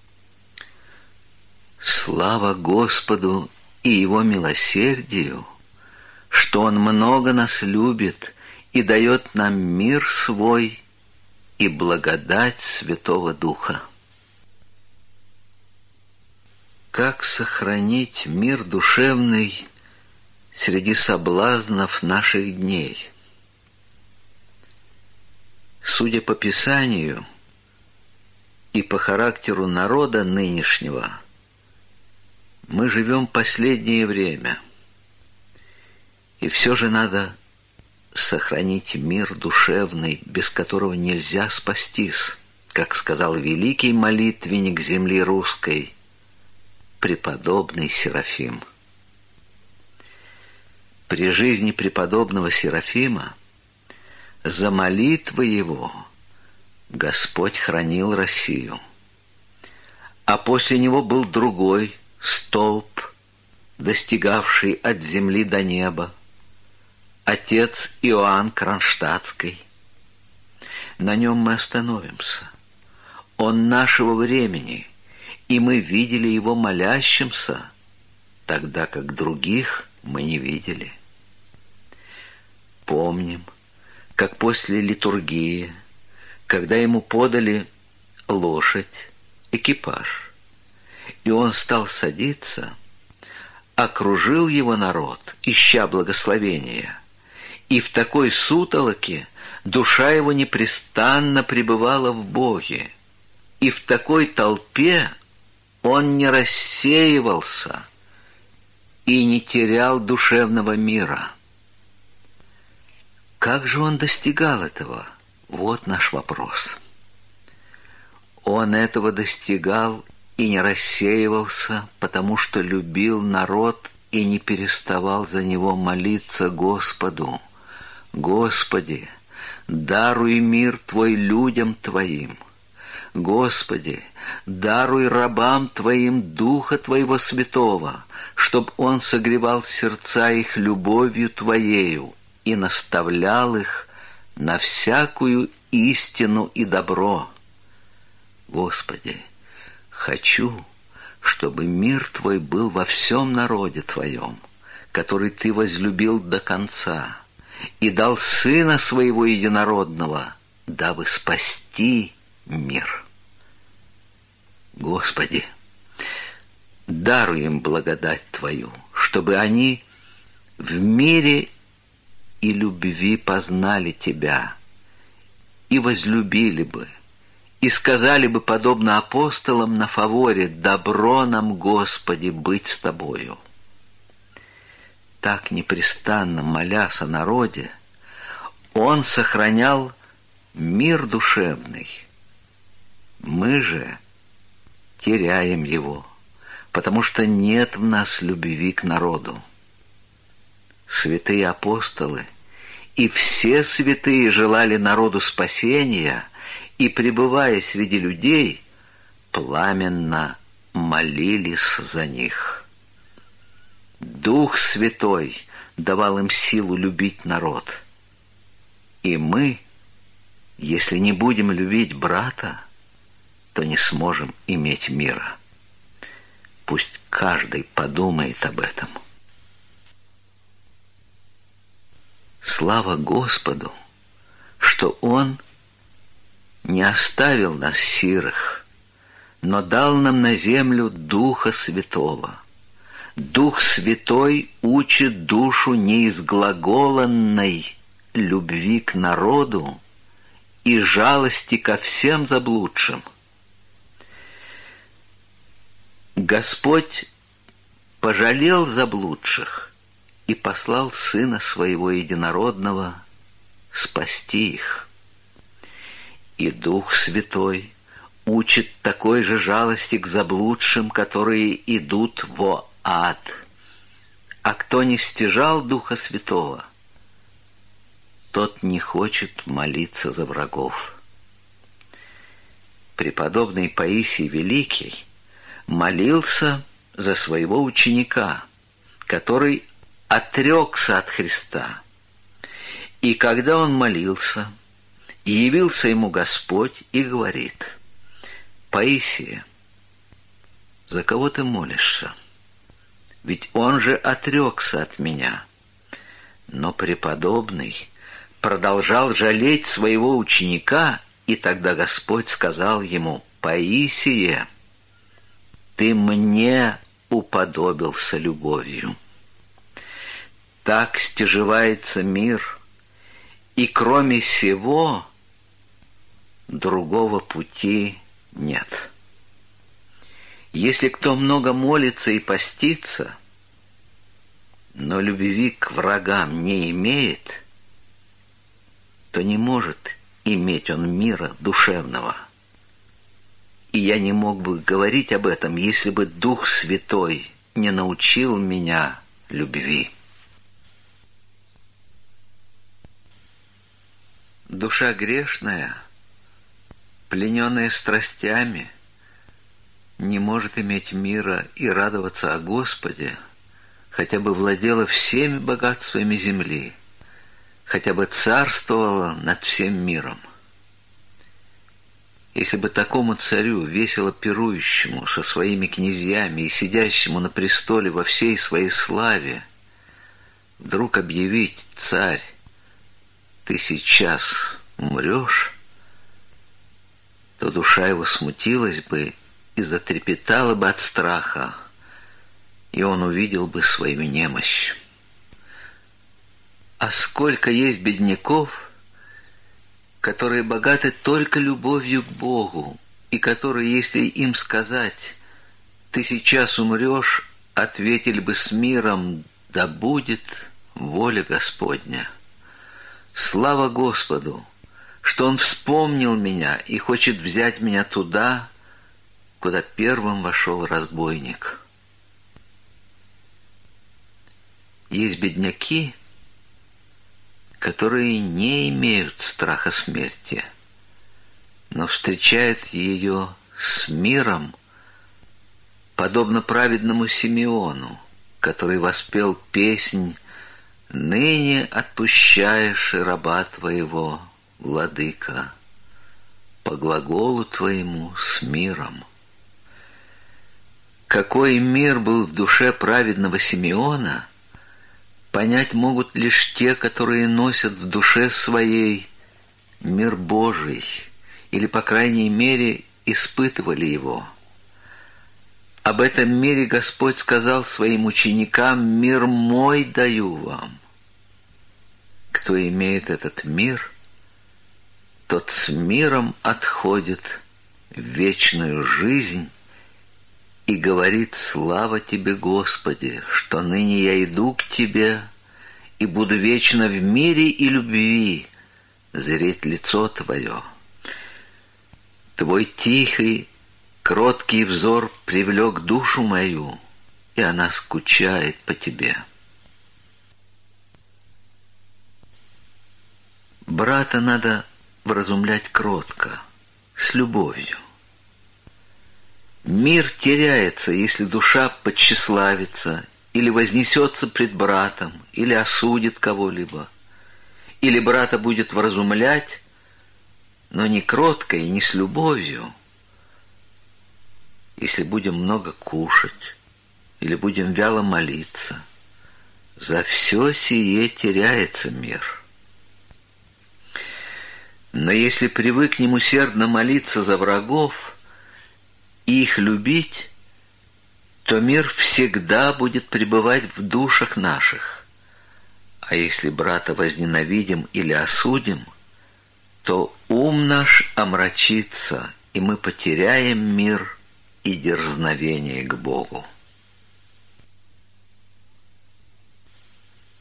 Слава Господу и Его милосердию, что Он много нас любит и дает нам мир свой и благодать Святого Духа. Как сохранить мир душевный среди соблазнов наших дней? Судя по Писанию и по характеру народа нынешнего, мы живем последнее время, и все же надо сохранить мир душевный, без которого нельзя спастись, как сказал великий молитвенник земли русской, преподобный Серафим. При жизни преподобного Серафима за молитвы его Господь хранил Россию, а после него был другой столб, достигавший от земли до неба, отец Иоанн Кронштадтский. На нем мы остановимся. Он нашего времени, и мы видели его молящимся, тогда как других мы не видели. Помним, как после литургии, когда ему подали лошадь, экипаж, и он стал садиться, окружил его народ, ища благословения, и в такой сутолоке душа его непрестанно пребывала в Боге, и в такой толпе он не рассеивался и не терял душевного мира. Как же он достигал этого? Вот наш вопрос. Он этого достигал и не рассеивался, потому что любил народ и не переставал за него молиться Господу. Господи, даруй мир Твой людям Твоим. Господи, даруй рабам Твоим Духа Твоего Святого, чтоб Он согревал сердца их любовью Твоею и наставлял их на всякую истину и добро. Господи, хочу, чтобы мир Твой был во всем народе Твоем, который Ты возлюбил до конца, и дал Сына Своего Единородного, дабы спасти мир. Господи, даруй им благодать Твою, чтобы они в мире и любви познали Тебя и возлюбили бы, и сказали бы, подобно апостолам на фаворе: «Добро нам, Господи, быть с Тобою». Так непрестанно молясь о народе, он сохранял мир душевный. Мы же теряем его, потому что нет в нас любви к народу. Святые апостолы и все святые желали народу спасения, и, пребывая среди людей, пламенно молились за них. Дух Святой давал им силу любить народ. И мы, если не будем любить брата, то не сможем иметь мира. Пусть каждый подумает об этом. Слава Господу, что Он не оставил нас сирых, но дал нам на землю Духа Святого. Дух Святой учит душу неизглаголанной любви к народу и жалости ко всем заблудшим. Господь пожалел заблудших и послал Сына Своего Единородного спасти их. И Дух Святой учит такой же жалости к заблудшим, которые идут во ад. А кто не стяжал Духа Святого, тот не хочет молиться за врагов. Преподобный Паисий Великий молился за своего ученика, который отрекся от Христа. И когда он молился, явился ему Господь и говорит: «Паисия, за кого ты молишься? Ведь он же отрекся от меня». Но преподобный продолжал жалеть своего ученика, и тогда Господь сказал ему: «Паисия, ты мне уподобился любовью». Так стяжевается мир, и кроме сего другого пути нет. Если кто много молится и постится, но любви к врагам не имеет, то не может иметь он мира душевного. И я не мог бы говорить об этом, если бы Дух Святой не научил меня любви. Душа грешная, плененная страстями, не может иметь мира и радоваться о Господе, хотя бы владела всеми богатствами земли, хотя бы царствовала над всем миром. Если бы такому царю, весело пирующему со своими князьями и сидящему на престоле во всей своей славе, вдруг объявить: «Царь, ты сейчас умрешь», то душа его смутилась бы и затрепетала бы от страха, и он увидел бы свою немощь. А сколько есть бедняков, которые богаты только любовью к Богу, и которые, если им сказать: «Ты сейчас умрешь», ответили бы с миром: «Да будет воля Господня». Слава Господу, что Он вспомнил меня и хочет взять меня туда, куда первым вошел разбойник. Есть бедняки, которые не имеют страха смерти, но встречают ее с миром, подобно праведному Симеону, который воспел песнь: «Ныне отпущаешь и раба твоего, владыка, по глаголу твоему с миром». Какой мир был в душе праведного Симеона, понять могут лишь те, которые носят в душе своей мир Божий, или, по крайней мере, испытывали его. Об этом мире Господь сказал своим ученикам: «Мир мой даю вам». Кто имеет этот мир, тот с миром отходит в вечную жизнь и говорит: «Слава Тебе, Господи, что ныне я иду к Тебе и буду вечно в мире и любви зреть лицо Твое». Твой тихий, кроткий взор привлек душу мою, и она скучает по Тебе. Брата надо вразумлять кротко, с любовью. Мир теряется, если душа подтщеславится, или вознесется пред братом, или осудит кого-либо, или брата будет вразумлять, но не кротко и не с любовью. Если будем много кушать, или будем вяло молиться, за все сие теряется мир. Но если привыкнем усердно молиться за врагов и их любить, то мир всегда будет пребывать в душах наших. А если брата возненавидим или осудим, то ум наш омрачится, и мы потеряем мир и дерзновение к Богу.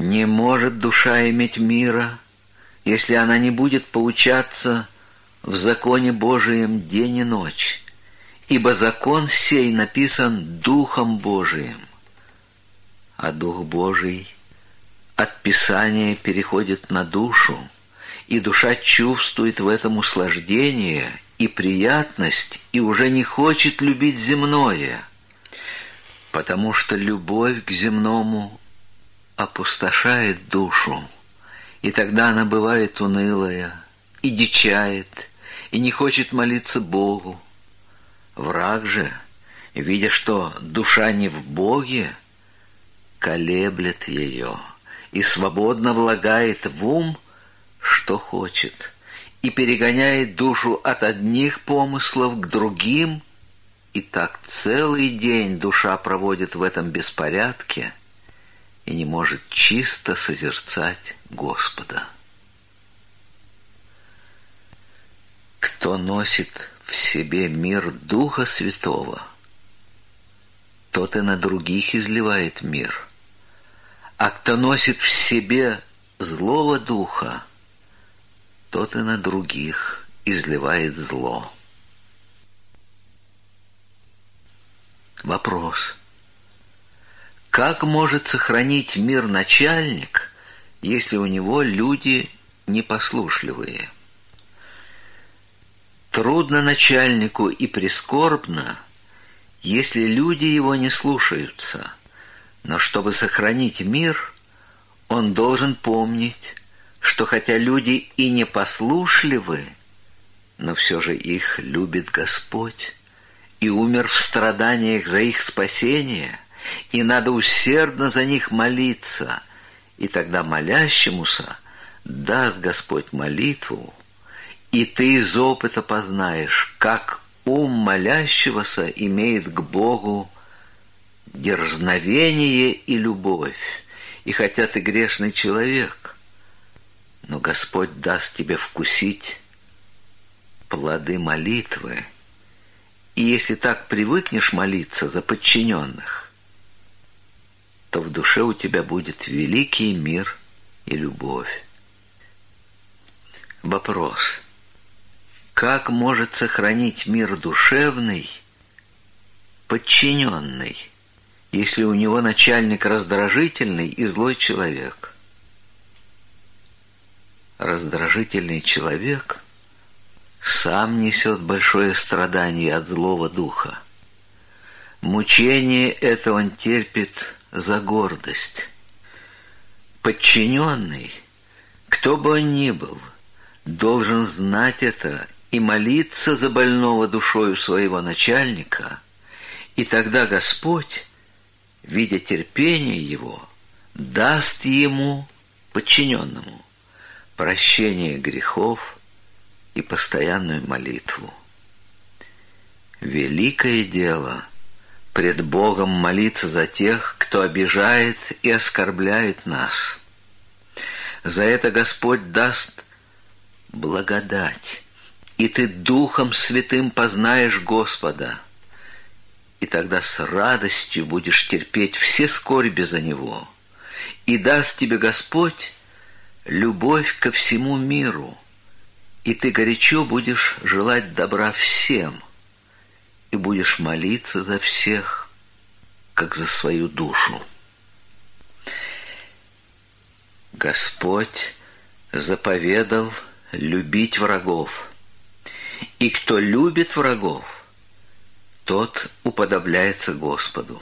Не может душа иметь мира, если она не будет поучаться в законе Божием день и ночь, ибо закон сей написан Духом Божиим, а Дух Божий от Писания переходит на душу, и душа чувствует в этом услаждение и приятность, и уже не хочет любить земное, потому что любовь к земному опустошает душу, и тогда она бывает унылая, и дичает, и не хочет молиться Богу. Враг же, видя, что душа не в Боге, колеблет ее и свободно влагает в ум, что хочет, и перегоняет душу от одних помыслов к другим, и так целый день душа проводит в этом беспорядке и не может чисто созерцать Господа. Кто носит в себе мир Духа Святого, тот и на других изливает мир, а кто носит в себе злого духа, тот и на других изливает зло. Вопрос. Как может сохранить мир начальник, если у него люди непослушливые? Трудно начальнику и прискорбно, если люди его не слушаются, но чтобы сохранить мир, он должен помнить, что хотя люди и непослушливы, но все же их любит Господь и умер в страданиях за их спасение, и надо усердно за них молиться, и тогда молящемуся даст Господь молитву, и ты из опыта познаешь, как ум молящегося имеет к Богу дерзновение и любовь, и хотя ты грешный человек, но Господь даст тебе вкусить плоды молитвы, и если так привыкнешь молиться за подчиненных, то в душе у тебя будет великий мир и любовь. Вопрос. Как может сохранить мир душевный подчиненный, если у него начальник раздражительный и злой человек? Раздражительный человек сам несет большое страдание от злого духа. Мучение это он терпит за гордость. Подчиненный, кто бы он ни был, должен знать это и молиться за больного душою своего начальника, и тогда Господь, видя терпение его, даст ему, подчиненному, прощение грехов и постоянную молитву. Великое дело пред Богом молиться за тех, кто обижает и оскорбляет нас. За это Господь даст благодать, и ты Духом Святым познаешь Господа, и тогда с радостью будешь терпеть все скорби за Него, и даст тебе Господь любовь ко всему миру, и ты горячо будешь желать добра всем, и будешь молиться за всех, как за свою душу. Господь заповедал любить врагов, и кто любит врагов, тот уподобляется Господу.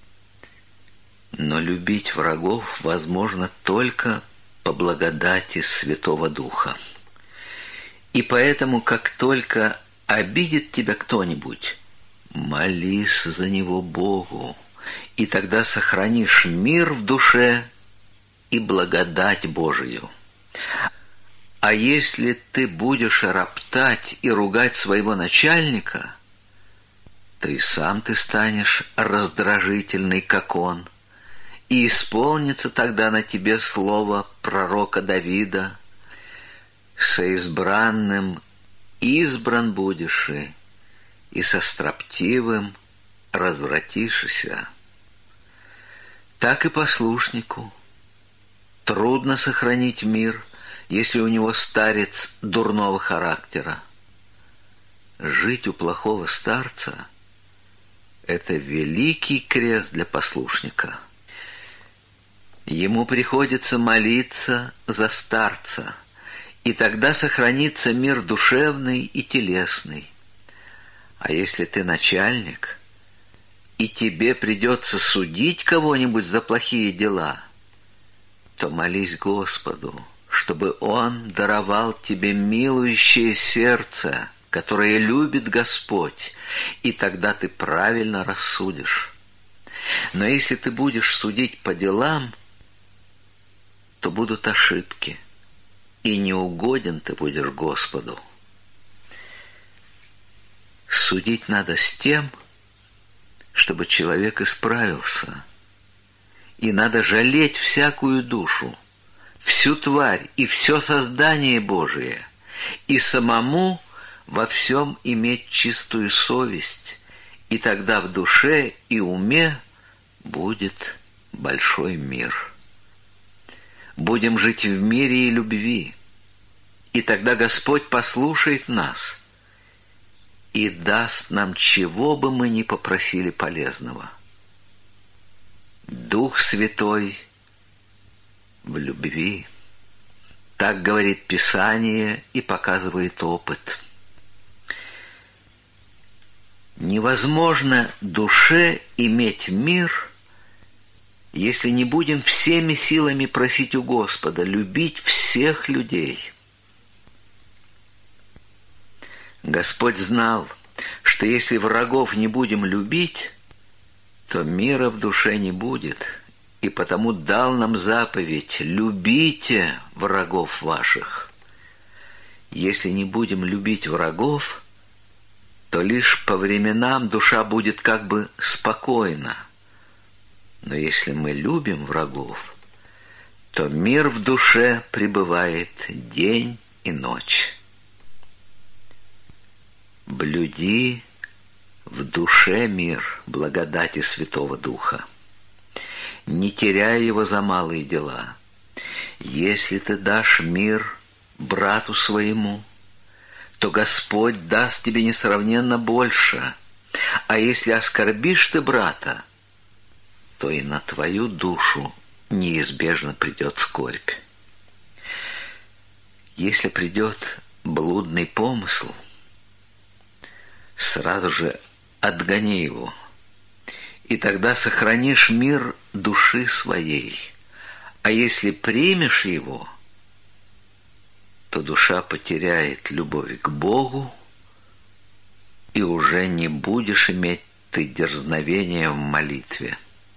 Но любить врагов возможно только по благодати Святого Духа. И поэтому, как только обидит тебя кто-нибудь, молись за него Богу, и тогда сохранишь мир в душе и благодать Божию. А если ты будешь роптать и ругать своего начальника, то и сам ты станешь раздражительный, как он, и исполнится тогда на тебе слово пророка Давида: «Соизбранным избран будешь, и со строптивым развратишься». Так и послушнику Трудно сохранить мир, если у него старец дурного характера. Жить у плохого старца — это великий крест для послушника. Ему приходится молиться за старца, и тогда сохранится мир душевный и телесный. А если ты начальник, и тебе придется судить кого-нибудь за плохие дела, то молись Господу, чтобы Он даровал тебе милующее сердце, которое любит Господь, и тогда ты правильно рассудишь. Но если ты будешь судить по делам, то будут ошибки, и неугоден ты будешь Господу. Судить надо с тем, чтобы человек исправился. И надо жалеть всякую душу, всю тварь и все создание Божие, и самому во всем иметь чистую совесть, и тогда в душе и уме будет большой мир. Будем жить в мире и любви, и тогда Господь послушает нас и даст нам, чего бы мы ни попросили полезного. Дух Святой в любви. Так говорит Писание и показывает опыт. Невозможно душе иметь мир, если не будем всеми силами просить у Господа любить всех людей. Господь знал, что если врагов не будем любить, то мира в душе не будет, и потому дал нам заповедь: любите врагов ваших. Если не будем любить врагов, то лишь по временам душа будет как бы спокойна. Но если мы любим врагов, то мир в душе пребывает день и ночь. Блюди в душе мир благодати Святого Духа, не теряя его за малые дела. Если ты дашь мир брату своему, то Господь даст тебе несравненно больше. А если оскорбишь ты брата, то и на твою душу неизбежно придет скорбь. Если придет блудный помысл, сразу же отгони его, и тогда сохранишь мир души своей. А если примешь его, то душа потеряет любовь к Богу, и уже не будешь иметь ты дерзновения в молитве.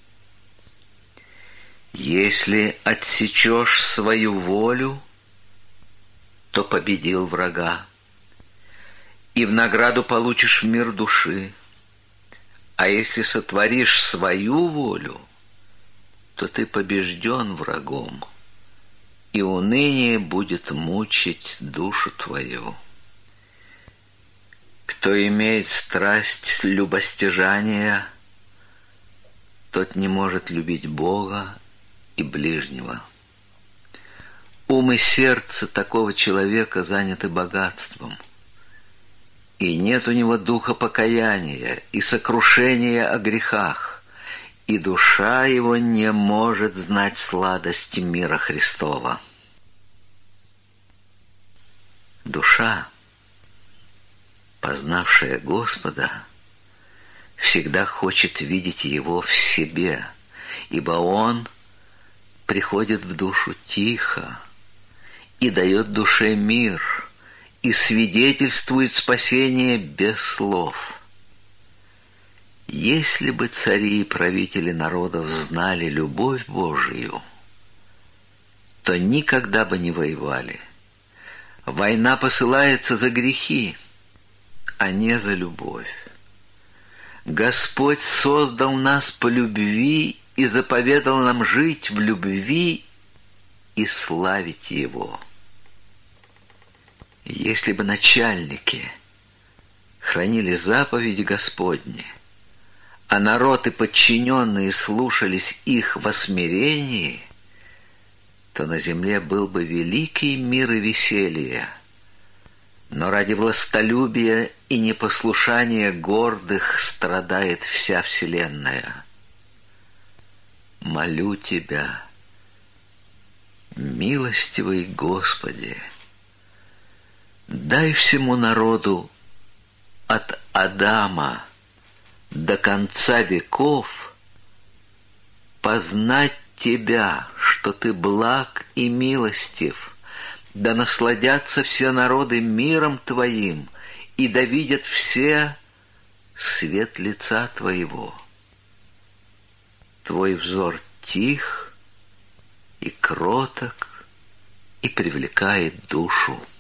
Если отсечешь свою волю, то победил врага, и в награду получишь мир души. А если сотворишь свою волю, то ты побежден врагом, и уныние будет мучить душу твою. Кто имеет страсть любостяжания, тот не может любить Бога и ближнего. Ум и сердце такого человека заняты богатством, и нет у него духа покаяния и сокрушения о грехах, и душа его не может знать сладости мира Христова. Душа, познавшая Господа, всегда хочет видеть Его в себе, ибо Он приходит в душу тихо и дает душе мир, и свидетельствует спасение без слов. Если бы цари и правители народов знали любовь Божию, то никогда бы не воевали. Война посылается за грехи, а не за любовь. Господь создал нас по любви и заповедал нам жить в любви и славить Его. Если бы начальники хранили заповеди Господни, а народ и подчиненные слушались их во смирении, то на земле был бы великий мир и веселье. Но ради властолюбия и непослушания гордых страдает вся вселенная. Молю Тебя, милостивый Господи, дай всему народу от Адама до конца веков познать Тебя, что Ты благ и милостив, да насладятся все народы миром Твоим, и да видят все свет лица Твоего. Твой взор тих и кроток, и привлекает душу.